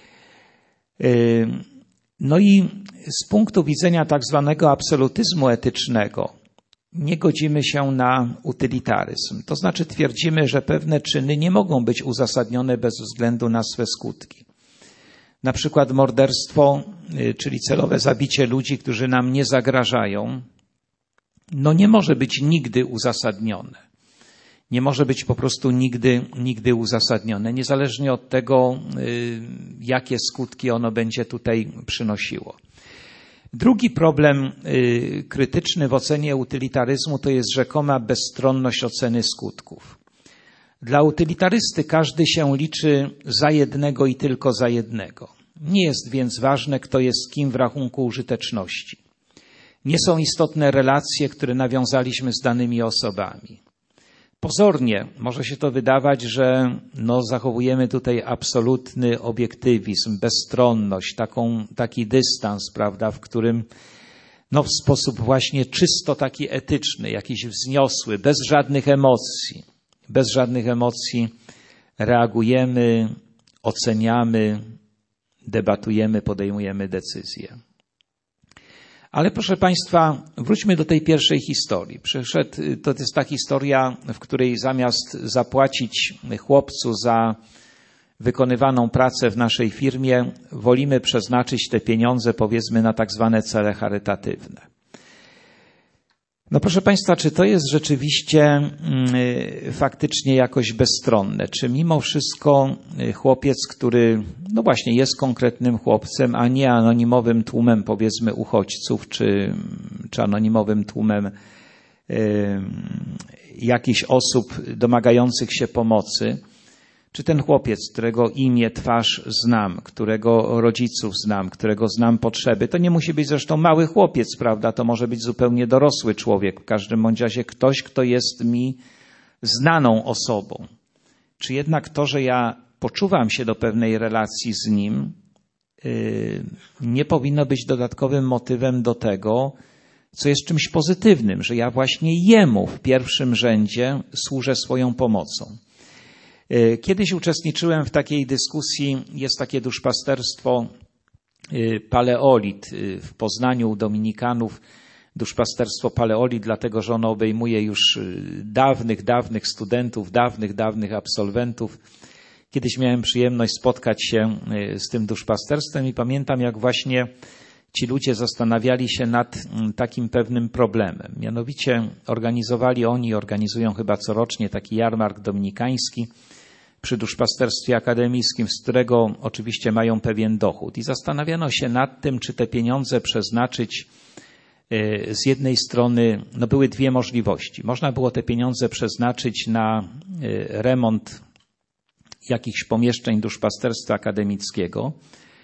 I z punktu widzenia tak zwanego absolutyzmu etycznego nie godzimy się na utylitaryzm. To znaczy twierdzimy, że pewne czyny nie mogą być uzasadnione bez względu na swe skutki. Na przykład morderstwo, czyli celowe zabicie ludzi, którzy nam nie zagrażają, nie może być nigdy uzasadnione. Nie może być po prostu nigdy uzasadnione, niezależnie od tego, jakie skutki ono będzie tutaj przynosiło. Drugi problem krytyczny w ocenie utylitaryzmu to jest rzekoma bezstronność oceny skutków. Dla utylitarysty każdy się liczy za jednego i tylko za jednego. Nie jest więc ważne, kto jest kim w rachunku użyteczności. Nie są istotne relacje, które nawiązaliśmy z danymi osobami. Pozornie może się to wydawać, że zachowujemy tutaj absolutny obiektywizm, bezstronność, taki dystans, prawda, w którym w sposób właśnie czysto taki etyczny, jakiś wzniosły, bez żadnych emocji reagujemy, oceniamy, debatujemy, podejmujemy decyzje. Ale proszę Państwa, wróćmy do tej pierwszej historii. To jest ta historia, w której zamiast zapłacić chłopcu za wykonywaną pracę w naszej firmie, wolimy przeznaczyć te pieniądze, powiedzmy, na tak zwane cele charytatywne. No proszę Państwa, czy to jest rzeczywiście faktycznie jakoś bezstronne? Czy mimo wszystko chłopiec, który no właśnie jest konkretnym chłopcem, a nie anonimowym tłumem, powiedzmy, uchodźców, czy anonimowym tłumem jakichś osób domagających się pomocy, czy ten chłopiec, którego imię, twarz znam, którego rodziców znam, którego znam potrzeby, to nie musi być zresztą mały chłopiec, prawda? To może być zupełnie dorosły człowiek. W każdym bądź razie ktoś, kto jest mi znaną osobą. Czy jednak to, że ja poczuwam się do pewnej relacji z nim, nie powinno być dodatkowym motywem do tego, co jest czymś pozytywnym, że ja właśnie jemu w pierwszym rzędzie służę swoją pomocą. Kiedyś uczestniczyłem w takiej dyskusji, jest takie duszpasterstwo Paleolit w Poznaniu u Dominikanów, duszpasterstwo Paleolit, dlatego że ono obejmuje już dawnych studentów, dawnych absolwentów. Kiedyś miałem przyjemność spotkać się z tym duszpasterstwem i pamiętam, jak właśnie ci ludzie zastanawiali się nad takim pewnym problemem. Mianowicie organizują chyba corocznie taki jarmark dominikański przy duszpasterstwie akademickim, z którego oczywiście mają pewien dochód. I zastanawiano się nad tym, czy te pieniądze przeznaczyć z jednej strony, no były dwie możliwości. Można było te pieniądze przeznaczyć na remont jakichś pomieszczeń duszpasterstwa akademickiego,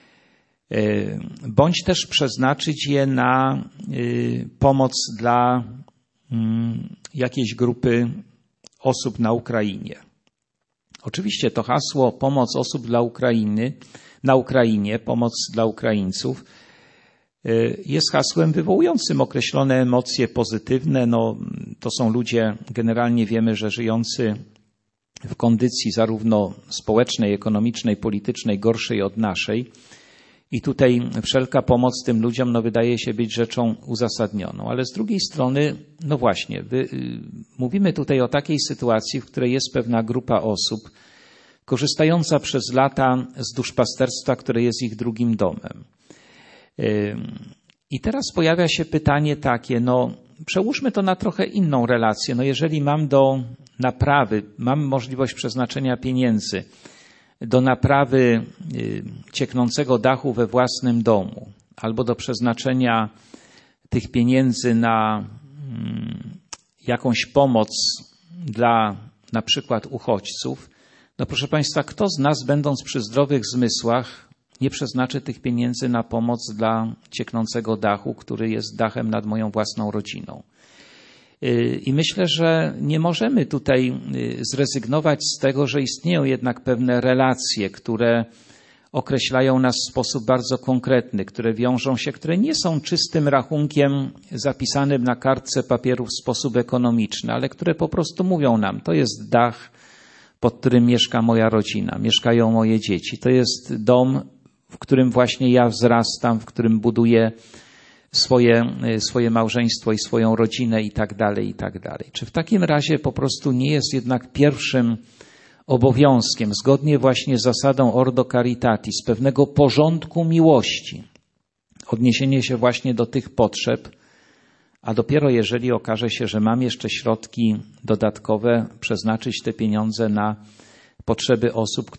bądź też przeznaczyć je na pomoc dla jakiejś grupy osób na Ukrainie. Oczywiście to hasło pomoc osób na Ukrainie, pomoc dla Ukraińców jest hasłem wywołującym określone emocje pozytywne. No, to są ludzie, generalnie wiemy, że żyjący w kondycji zarówno społecznej, ekonomicznej, politycznej gorszej od naszej. I tutaj wszelka pomoc tym ludziom wydaje się być rzeczą uzasadnioną. Ale z drugiej strony, no właśnie, mówimy tutaj o takiej sytuacji, w której jest pewna grupa osób korzystająca przez lata z duszpasterstwa, które jest ich drugim domem. I teraz pojawia się pytanie takie, przełóżmy to na trochę inną relację. Jeżeli mam do naprawy, mam możliwość przeznaczenia pieniędzy do naprawy cieknącego dachu we własnym domu albo do przeznaczenia tych pieniędzy na jakąś pomoc dla na przykład uchodźców, proszę Państwa, kto z nas, będąc przy zdrowych zmysłach, nie przeznaczy tych pieniędzy na pomoc dla cieknącego dachu, który jest dachem nad moją własną rodziną? I myślę, że nie możemy tutaj zrezygnować z tego, że istnieją jednak pewne relacje, które określają nas w sposób bardzo konkretny, które wiążą się, które nie są czystym rachunkiem zapisanym na kartce papieru w sposób ekonomiczny, ale które po prostu mówią nam, to jest dach, pod którym mieszka moja rodzina, mieszkają moje dzieci, to jest dom, w którym właśnie ja wzrastam, w którym buduję swoje małżeństwo i swoją rodzinę i tak dalej, i tak dalej. Czy w takim razie po prostu nie jest jednak pierwszym obowiązkiem, zgodnie właśnie z zasadą Ordo Caritatis, pewnego porządku miłości, odniesienie się właśnie do tych potrzeb, a dopiero jeżeli okaże się, że mam jeszcze środki dodatkowe, przeznaczyć te pieniądze na potrzeby osób,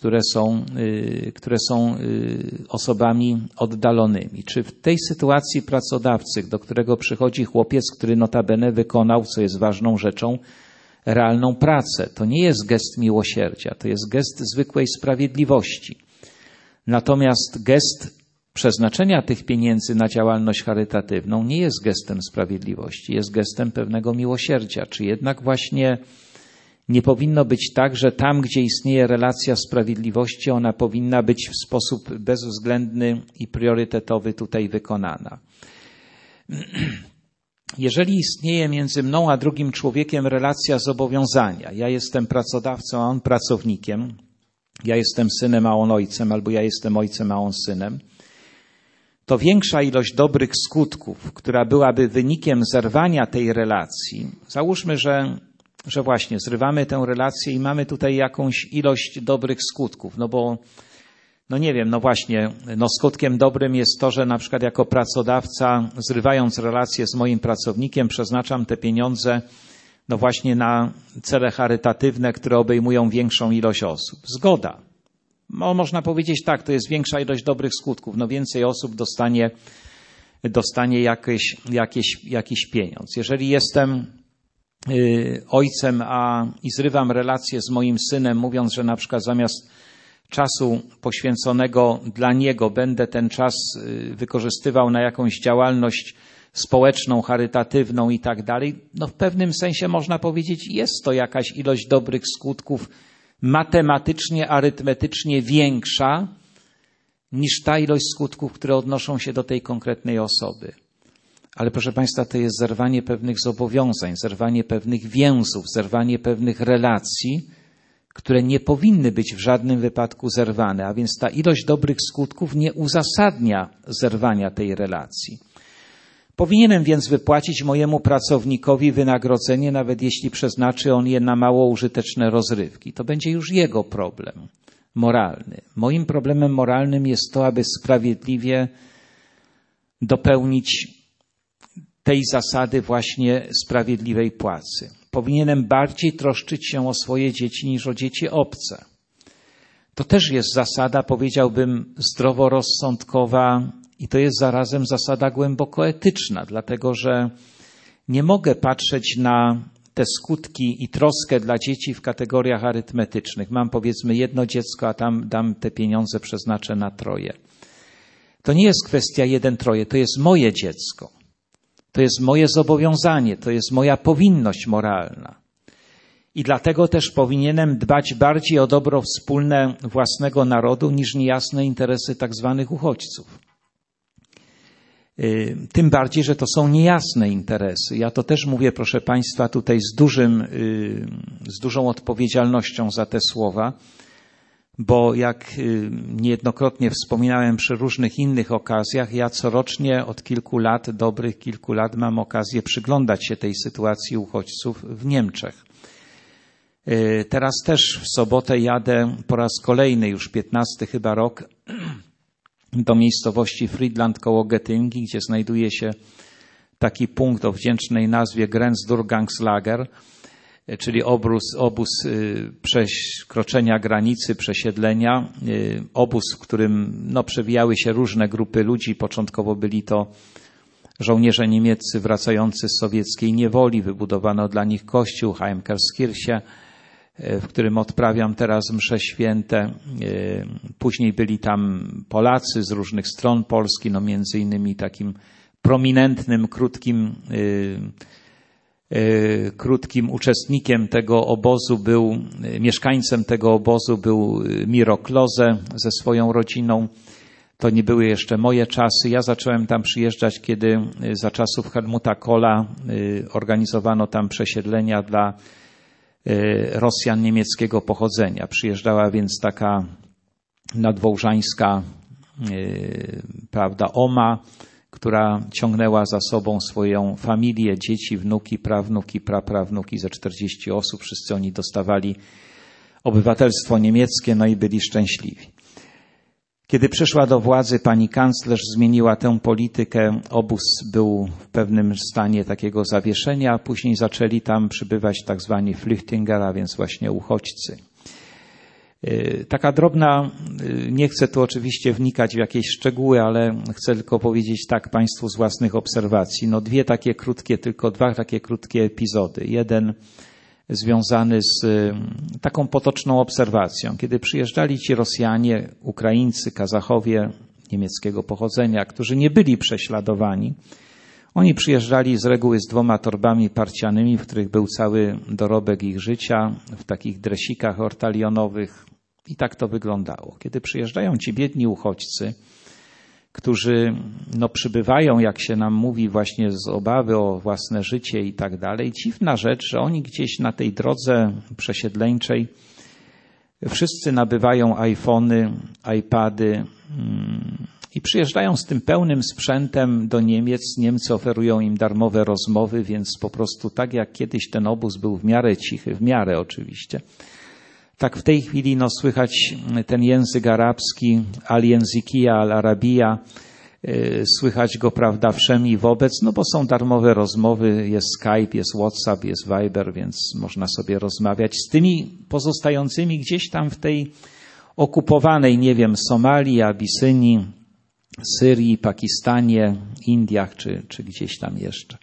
które są osobami oddalonymi. Czy w tej sytuacji pracodawcy, do którego przychodzi chłopiec, który notabene wykonał, co jest ważną rzeczą, realną pracę, to nie jest gest miłosierdzia, to jest gest zwykłej sprawiedliwości. Natomiast gest przeznaczenia tych pieniędzy na działalność charytatywną nie jest gestem sprawiedliwości, jest gestem pewnego miłosierdzia. Czy jednak właśnie nie powinno być tak, że tam, gdzie istnieje relacja sprawiedliwości, ona powinna być w sposób bezwzględny i priorytetowy tutaj wykonana. Jeżeli istnieje między mną a drugim człowiekiem relacja zobowiązania, ja jestem pracodawcą, a on pracownikiem, ja jestem synem, a on ojcem, albo ja jestem ojcem, a on synem, to większa ilość dobrych skutków, która byłaby wynikiem zerwania tej relacji, załóżmy, że właśnie zrywamy tę relację i mamy tutaj jakąś ilość dobrych skutków, no bo, no nie wiem, no właśnie, no skutkiem dobrym jest to, że na przykład jako pracodawca, zrywając relację z moim pracownikiem, przeznaczam te pieniądze no właśnie na cele charytatywne, które obejmują większą ilość osób. Zgoda. No, można powiedzieć tak, to jest większa ilość dobrych skutków. No więcej osób dostanie jakiś pieniądz. Jeżeli jestem ojcem i zrywam relację z moim synem, mówiąc, że na przykład zamiast czasu poświęconego dla niego będę ten czas wykorzystywał na jakąś działalność społeczną, charytatywną i tak dalej, no w pewnym sensie można powiedzieć, jest to jakaś ilość dobrych skutków matematycznie, arytmetycznie większa niż ta ilość skutków, które odnoszą się do tej konkretnej osoby. Ale proszę Państwa, to jest zerwanie pewnych zobowiązań, zerwanie pewnych więzów, zerwanie pewnych relacji, które nie powinny być w żadnym wypadku zerwane, a więc ta ilość dobrych skutków nie uzasadnia zerwania tej relacji. Powinienem więc wypłacić mojemu pracownikowi wynagrodzenie, nawet jeśli przeznaczy on je na mało użyteczne rozrywki. To będzie już jego problem moralny. Moim problemem moralnym jest to, aby sprawiedliwie dopełnić tej zasady właśnie sprawiedliwej płacy. Powinienem bardziej troszczyć się o swoje dzieci niż o dzieci obce. To też jest zasada, powiedziałbym, zdroworozsądkowa i to jest zarazem zasada głęboko etyczna, dlatego że nie mogę patrzeć na te skutki i troskę dla dzieci w kategoriach arytmetycznych. Mam powiedzmy jedno dziecko, a tam dam te pieniądze, przeznaczę na 3. To nie jest kwestia 1-3, to jest moje dziecko. To jest moje zobowiązanie, to jest moja powinność moralna. I dlatego też powinienem dbać bardziej o dobro wspólne własnego narodu niż niejasne interesy tak zwanych uchodźców. Tym bardziej, że to są niejasne interesy. Ja to też mówię, proszę Państwa, tutaj z dużą odpowiedzialnością za te słowa, bo jak niejednokrotnie wspominałem przy różnych innych okazjach, ja corocznie od dobrych kilku lat mam okazję przyglądać się tej sytuacji uchodźców w Niemczech. Teraz też w sobotę jadę po raz kolejny, już 15 chyba rok, do miejscowości Friedland koło Getyngi, gdzie znajduje się taki punkt o wdzięcznej nazwie Grenzdurgangslager, czyli obóz przekroczenia granicy, przesiedlenia, obóz, w którym przewijały się różne grupy ludzi. Początkowo byli to żołnierze niemieccy wracający z sowieckiej niewoli. Wybudowano dla nich kościół Heimkerskirche, w którym odprawiam teraz msze święte. Później byli tam Polacy z różnych stron Polski, między innymi takim prominentnym, krótkim uczestnikiem tego obozu mieszkańcem tego obozu był Miro Klose ze swoją rodziną. To nie były jeszcze moje czasy. Ja zacząłem tam przyjeżdżać, kiedy za czasów Helmuta Kohla organizowano tam przesiedlenia dla Rosjan niemieckiego pochodzenia. Przyjeżdżała więc taka nadwołżańska, OMA, która ciągnęła za sobą swoją familię, dzieci, wnuki, prawnuki, praprawnuki, ze 40 osób. Wszyscy oni dostawali obywatelstwo niemieckie, i byli szczęśliwi. Kiedy przyszła do władzy pani kanclerz, zmieniła tę politykę. Obóz był w pewnym stanie takiego zawieszenia, a później zaczęli tam przybywać tak zwani Flüchtlinge, a więc właśnie uchodźcy. Taka drobna, nie chcę tu oczywiście wnikać w jakieś szczegóły, ale chcę tylko powiedzieć tak Państwu z własnych obserwacji. Dwa takie krótkie epizody. Jeden związany z taką potoczną obserwacją. Kiedy przyjeżdżali ci Rosjanie, Ukraińcy, Kazachowie niemieckiego pochodzenia, którzy nie byli prześladowani, oni przyjeżdżali z reguły z 2 torbami parcianymi, w których był cały dorobek ich życia, w takich dresikach ortalionowych i tak to wyglądało. Kiedy przyjeżdżają ci biedni uchodźcy, którzy przybywają, jak się nam mówi, właśnie z obawy o własne życie i tak dalej, dziwna rzecz, że oni gdzieś na tej drodze przesiedleńczej Wszyscy nabywają iPhony, iPady i przyjeżdżają z tym pełnym sprzętem do Niemiec. Niemcy oferują im darmowe rozmowy, więc po prostu tak jak kiedyś ten obóz był w miarę cichy, w miarę oczywiście, tak w tej chwili słychać ten język arabski, al-językia, al-arabija, słychać go, prawda, wszem i wobec, bo są darmowe rozmowy, jest Skype, jest WhatsApp, jest Viber, więc można sobie rozmawiać z tymi pozostającymi gdzieś tam w tej okupowanej, nie wiem, Somalii, Abisynii, Syrii, Pakistanie, Indiach czy gdzieś tam jeszcze.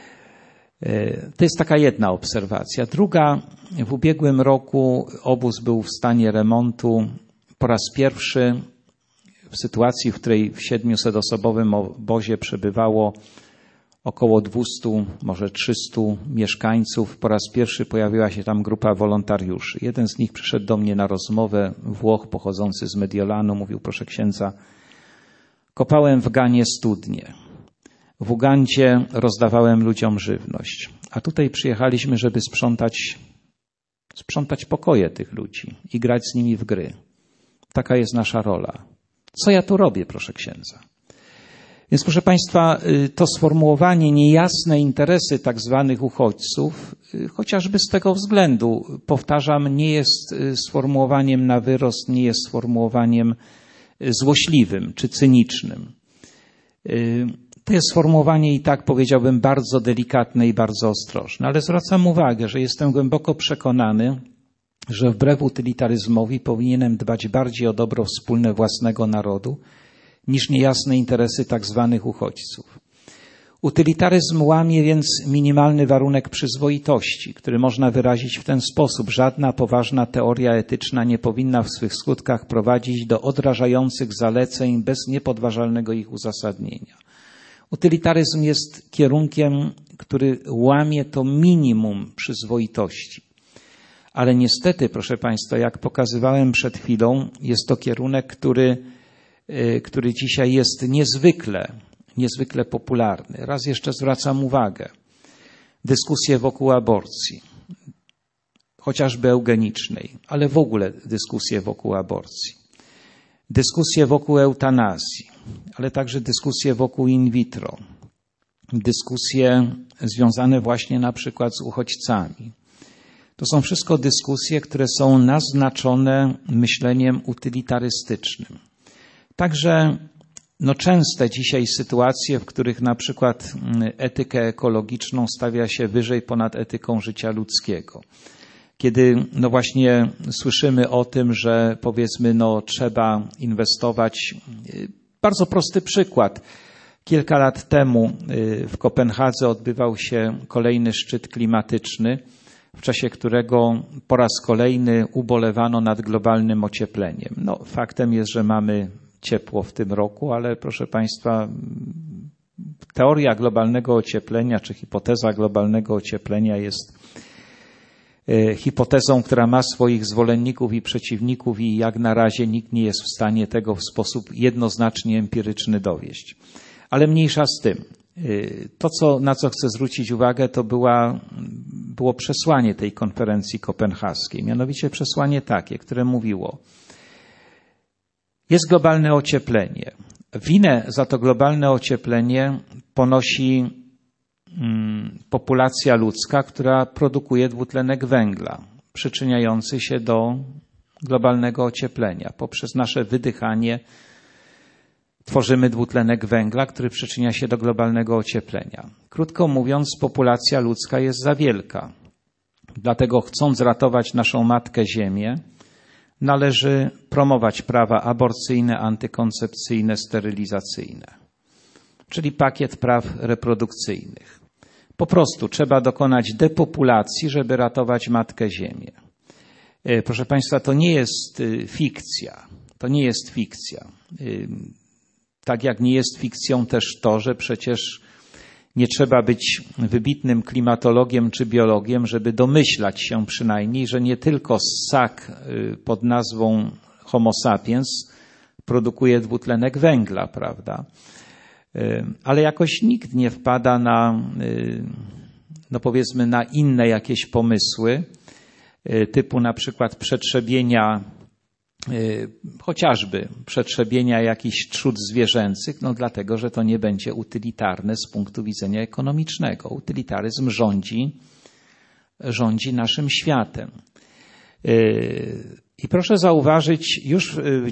To jest taka jedna obserwacja. Druga, w ubiegłym roku obóz był w stanie remontu. Po raz pierwszy w sytuacji, w której w 700-osobowym obozie przebywało około 200, może 300 mieszkańców, po raz pierwszy pojawiła się tam grupa wolontariuszy. Jeden z nich przyszedł do mnie na rozmowę, Włoch pochodzący z Mediolanu, mówił: proszę księdza, kopałem w Ganie studnie. W Ugandzie rozdawałem ludziom żywność. A tutaj przyjechaliśmy, żeby sprzątać pokoje tych ludzi i grać z nimi w gry. Taka jest nasza rola. Co ja tu robię, proszę księdza? Więc proszę Państwa, to sformułowanie niejasne interesy tak zwanych uchodźców, chociażby z tego względu, powtarzam, nie jest sformułowaniem na wyrost, nie jest sformułowaniem złośliwym czy cynicznym. To jest sformułowanie i tak powiedziałbym bardzo delikatne i bardzo ostrożne, ale zwracam uwagę, że jestem głęboko przekonany, że wbrew utylitaryzmowi powinienem dbać bardziej o dobro wspólne własnego narodu niż niejasne interesy tak zwanych uchodźców. Utylitaryzm łamie więc minimalny warunek przyzwoitości, który można wyrazić w ten sposób: żadna poważna teoria etyczna nie powinna w swych skutkach prowadzić do odrażających zaleceń bez niepodważalnego ich uzasadnienia. Utylitaryzm jest kierunkiem, który łamie to minimum przyzwoitości. Ale niestety, proszę Państwa, jak pokazywałem przed chwilą, jest to kierunek, który dzisiaj jest niezwykle popularny. Raz jeszcze zwracam uwagę. Dyskusje wokół aborcji, chociażby eugenicznej, ale w ogóle dyskusje wokół aborcji. Dyskusje wokół eutanazji, ale także dyskusje wokół in vitro. Dyskusje związane właśnie na przykład z uchodźcami. To są wszystko dyskusje, które są naznaczone myśleniem utylitarystycznym. Także częste dzisiaj sytuacje, w których na przykład etykę ekologiczną stawia się wyżej ponad etyką życia ludzkiego. Kiedy właśnie słyszymy o tym, że powiedzmy trzeba inwestować. Bardzo prosty przykład. Kilka lat temu w Kopenhadze odbywał się kolejny szczyt klimatyczny, w czasie którego po raz kolejny ubolewano nad globalnym ociepleniem. Faktem jest, że mamy ciepło w tym roku, ale proszę Państwa, teoria globalnego ocieplenia czy hipoteza globalnego ocieplenia jest hipotezą, która ma swoich zwolenników i przeciwników i jak na razie nikt nie jest w stanie tego w sposób jednoznacznie empiryczny dowieść. Ale mniejsza z tym. To, na co chcę zwrócić uwagę, to było przesłanie tej konferencji kopenhaskiej. Mianowicie przesłanie takie, które mówiło: jest globalne ocieplenie. Winę za to globalne ocieplenie ponosi populacja ludzka, która produkuje dwutlenek węgla, przyczyniający się do globalnego ocieplenia. Poprzez nasze wydychanie tworzymy dwutlenek węgla, który przyczynia się do globalnego ocieplenia. Krótko mówiąc, populacja ludzka jest za wielka. Dlatego, chcąc ratować naszą matkę Ziemię, należy promować prawa aborcyjne, antykoncepcyjne, sterylizacyjne, czyli pakiet praw reprodukcyjnych. Po prostu trzeba dokonać depopulacji, żeby ratować matkę Ziemię. Proszę Państwa, to nie jest fikcja. To nie jest fikcja. Tak jak nie jest fikcją też to, że przecież nie trzeba być wybitnym klimatologiem czy biologiem, żeby domyślać się przynajmniej, że nie tylko ssak pod nazwą Homo sapiens produkuje dwutlenek węgla, prawda? Ale jakoś nikt nie wpada na, powiedzmy, na inne jakieś pomysły, typu na przykład przetrzebienia, chociażby przetrzebienia jakichś trzód zwierzęcych, dlatego, że to nie będzie utylitarne z punktu widzenia ekonomicznego. Utylitaryzm rządzi naszym światem. I proszę zauważyć, już w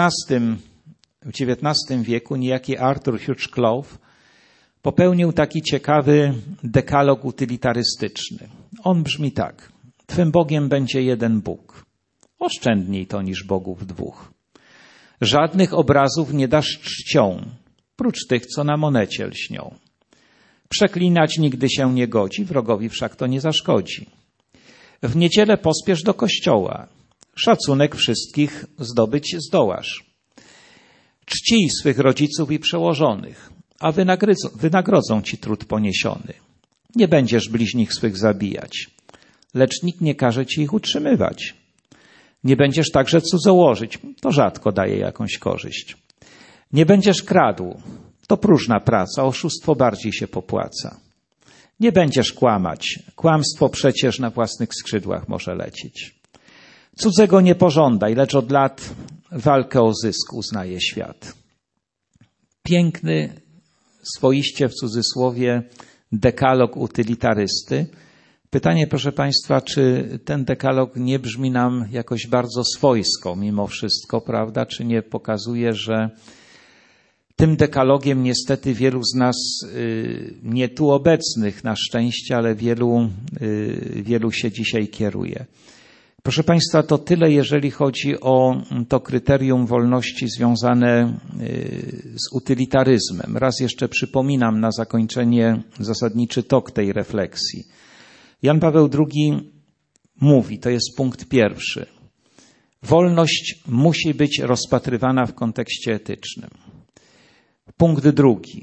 XIX wieku niejaki Arthur Hugh Clough popełnił taki ciekawy dekalog utylitarystyczny. On brzmi tak. Twym Bogiem będzie jeden Bóg. Oszczędniej to niż bogów dwóch. Żadnych obrazów nie dasz czcią, prócz tych, co na monecie lśnią. Przeklinać nigdy się nie godzi, wrogowi wszak to nie zaszkodzi. W niedzielę pospiesz do kościoła, szacunek wszystkich zdobyć zdołasz. Czcij swych rodziców i przełożonych, a wynagrodzą ci trud poniesiony. Nie będziesz bliźnich swych zabijać, lecz nikt nie każe ci ich utrzymywać. Nie będziesz także cudzołożyć, to rzadko daje jakąś korzyść. Nie będziesz kradł, to próżna praca, oszustwo bardziej się popłaca. Nie będziesz kłamać, kłamstwo przecież na własnych skrzydłach może lecieć. Cudzego nie pożądaj, lecz od lat walkę o zysk uznaje świat. Piękny, swoiście w cudzysłowie, dekalog utylitarysty. Pytanie, proszę Państwa, czy ten dekalog nie brzmi nam jakoś bardzo swojsko mimo wszystko, prawda? Czy nie pokazuje, że tym dekalogiem niestety wielu z nas, nie tu obecnych na szczęście, ale wielu się dzisiaj kieruje. Proszę Państwa, to tyle, jeżeli chodzi o to kryterium wolności związane z utylitaryzmem. Raz jeszcze przypominam na zakończenie zasadniczy tok tej refleksji. Jan Paweł II mówi, to jest punkt pierwszy, wolność musi być rozpatrywana w kontekście etycznym. Punkt drugi,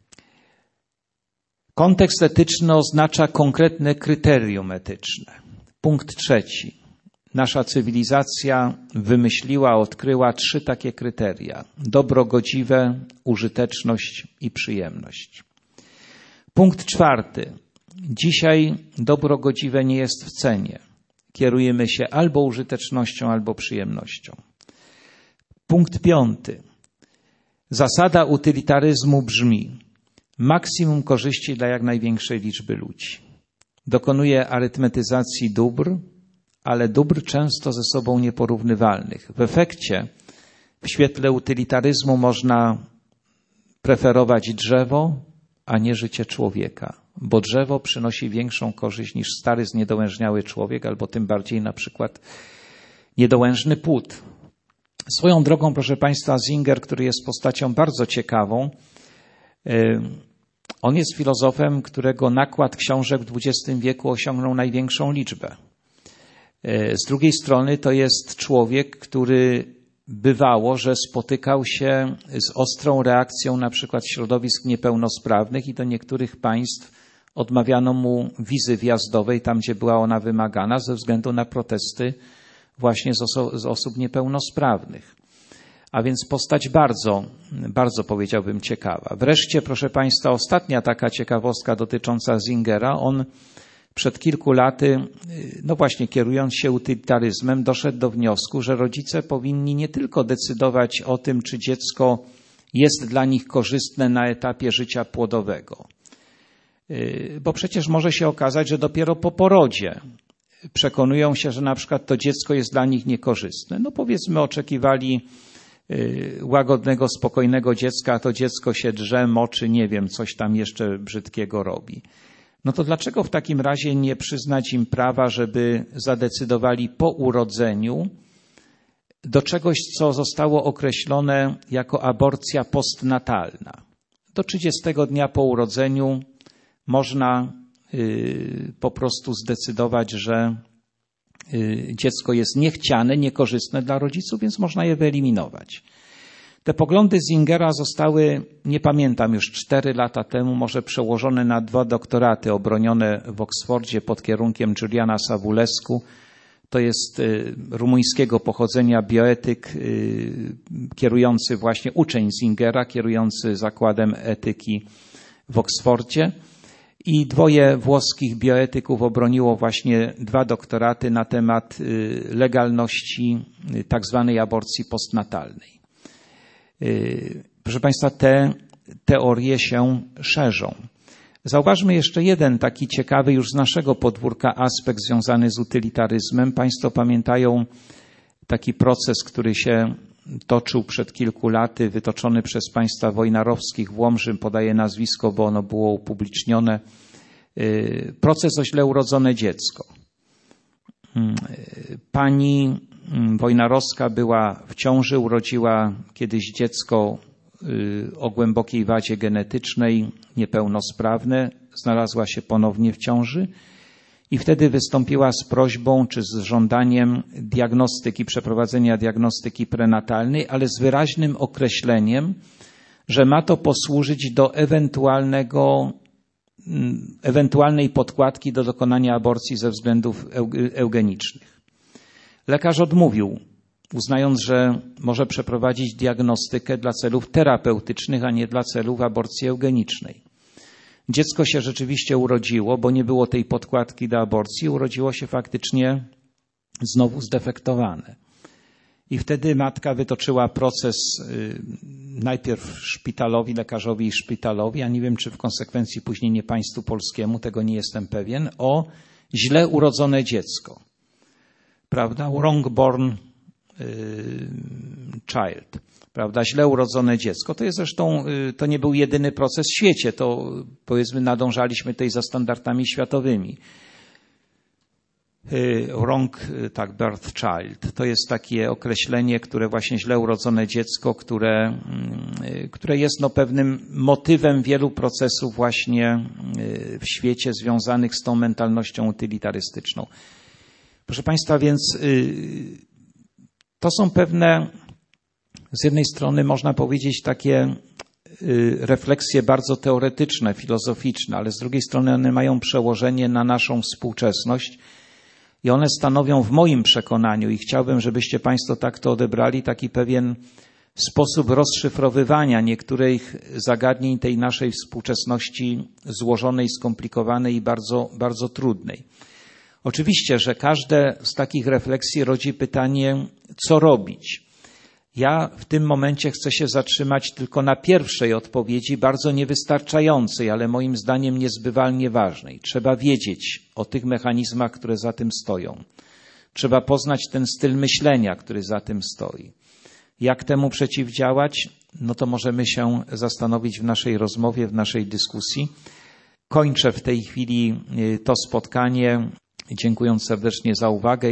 kontekst etyczny oznacza konkretne kryterium etyczne. Punkt trzeci, nasza cywilizacja wymyśliła, odkryła 3 takie kryteria. Dobro godziwe, użyteczność i przyjemność. Punkt czwarty, dzisiaj dobro godziwe nie jest w cenie. Kierujemy się albo użytecznością, albo przyjemnością. Punkt piąty. Zasada utylitaryzmu brzmi: maksimum korzyści dla jak największej liczby ludzi. Dokonuje arytmetyzacji dóbr, ale dóbr często ze sobą nieporównywalnych. W efekcie w świetle utylitaryzmu można preferować drzewo, a nie życie człowieka, bo drzewo przynosi większą korzyść niż stary, zniedołężniały człowiek, albo tym bardziej na przykład niedołężny płód. Swoją drogą, proszę Państwa, Singer, który jest postacią bardzo ciekawą, on jest filozofem, którego nakład książek w XX wieku osiągnął największą liczbę. Z drugiej strony to jest człowiek, który bywało, że spotykał się z ostrą reakcją na przykład środowisk niepełnosprawnych i do niektórych państw odmawiano mu wizy wjazdowej tam, gdzie była ona wymagana ze względu na protesty właśnie z osób niepełnosprawnych. A więc postać bardzo powiedziałbym ciekawa. Wreszcie, proszę Państwa, ostatnia taka ciekawostka dotycząca Singera. On przed kilku laty, no właśnie kierując się utylitaryzmem, doszedł do wniosku, że rodzice powinni nie tylko decydować o tym, czy dziecko jest dla nich korzystne na etapie życia płodowego. Bo przecież może się okazać, że dopiero po porodzie przekonują się, że na przykład to dziecko jest dla nich niekorzystne. No powiedzmy, oczekiwali łagodnego, spokojnego dziecka, a to dziecko się drze, moczy, nie wiem, coś tam jeszcze brzydkiego robi. No to dlaczego w takim razie nie przyznać im prawa, żeby zadecydowali po urodzeniu do czegoś, co zostało określone jako aborcja postnatalna? Do 30 dnia po urodzeniu można po prostu zdecydować, że dziecko jest niechciane, niekorzystne dla rodziców, więc można je wyeliminować. Te poglądy Singera zostały, nie pamiętam, już 4 lata temu może przełożone na 2 doktoraty obronione w Oksfordzie pod kierunkiem Juliana Savulescu. To jest rumuńskiego pochodzenia bioetyk, kierujący właśnie uczeń Singera, kierujący zakładem etyki w Oksfordzie. I 2 włoskich bioetyków obroniło właśnie 2 doktoraty na temat legalności tak zwanej aborcji postnatalnej. Proszę Państwa, te teorie się szerzą. Zauważmy jeszcze jeden taki ciekawy już z naszego podwórka aspekt związany z utylitaryzmem. Państwo pamiętają taki proces, który się toczył przed kilku laty, wytoczony przez państwa Wojnarowskich w Łomży, podaję nazwisko, bo ono było upublicznione. Proces o źle urodzone dziecko. Pani Wojnarowska była w ciąży, urodziła kiedyś dziecko o głębokiej wadzie genetycznej, niepełnosprawne, znalazła się ponownie w ciąży i wtedy wystąpiła z prośbą czy z żądaniem diagnostyki, przeprowadzenia diagnostyki prenatalnej, ale z wyraźnym określeniem, że ma to posłużyć do ewentualnej podkładki do dokonania aborcji ze względów eugenicznych. Lekarz odmówił, uznając, że może przeprowadzić diagnostykę dla celów terapeutycznych, a nie dla celów aborcji eugenicznej. Dziecko się rzeczywiście urodziło, bo nie było tej podkładki do aborcji, urodziło się faktycznie znowu zdefektowane. I wtedy matka wytoczyła proces najpierw szpitalowi, lekarzowi i szpitalowi, a nie wiem, czy w konsekwencji później nie państwu polskiemu, tego nie jestem pewien, o źle urodzone dziecko. Prawda? Wrong-born child. Prawda? Źle urodzone dziecko. To jest zresztą, to nie był jedyny proces w świecie. To powiedzmy nadążaliśmy tutaj za standardami światowymi. Birth child. To jest takie określenie, które właśnie źle urodzone dziecko, które jest pewnym motywem wielu procesów właśnie w świecie związanych z tą mentalnością utylitarystyczną. Proszę Państwa, więc to są pewne, z jednej strony można powiedzieć takie refleksje bardzo teoretyczne, filozoficzne, ale z drugiej strony one mają przełożenie na naszą współczesność i one stanowią w moim przekonaniu, i chciałbym, żebyście Państwo tak to odebrali, taki pewien sposób rozszyfrowywania niektórych zagadnień tej naszej współczesności złożonej, skomplikowanej i bardzo, bardzo trudnej. Oczywiście, że każde z takich refleksji rodzi pytanie, co robić. Ja w tym momencie chcę się zatrzymać tylko na pierwszej odpowiedzi, bardzo niewystarczającej, ale moim zdaniem niezbywalnie ważnej. Trzeba wiedzieć o tych mechanizmach, które za tym stoją. Trzeba poznać ten styl myślenia, który za tym stoi. Jak temu przeciwdziałać? No to możemy się zastanowić w naszej rozmowie, w naszej dyskusji. Kończę w tej chwili to spotkanie, dziękując serdecznie za uwagę.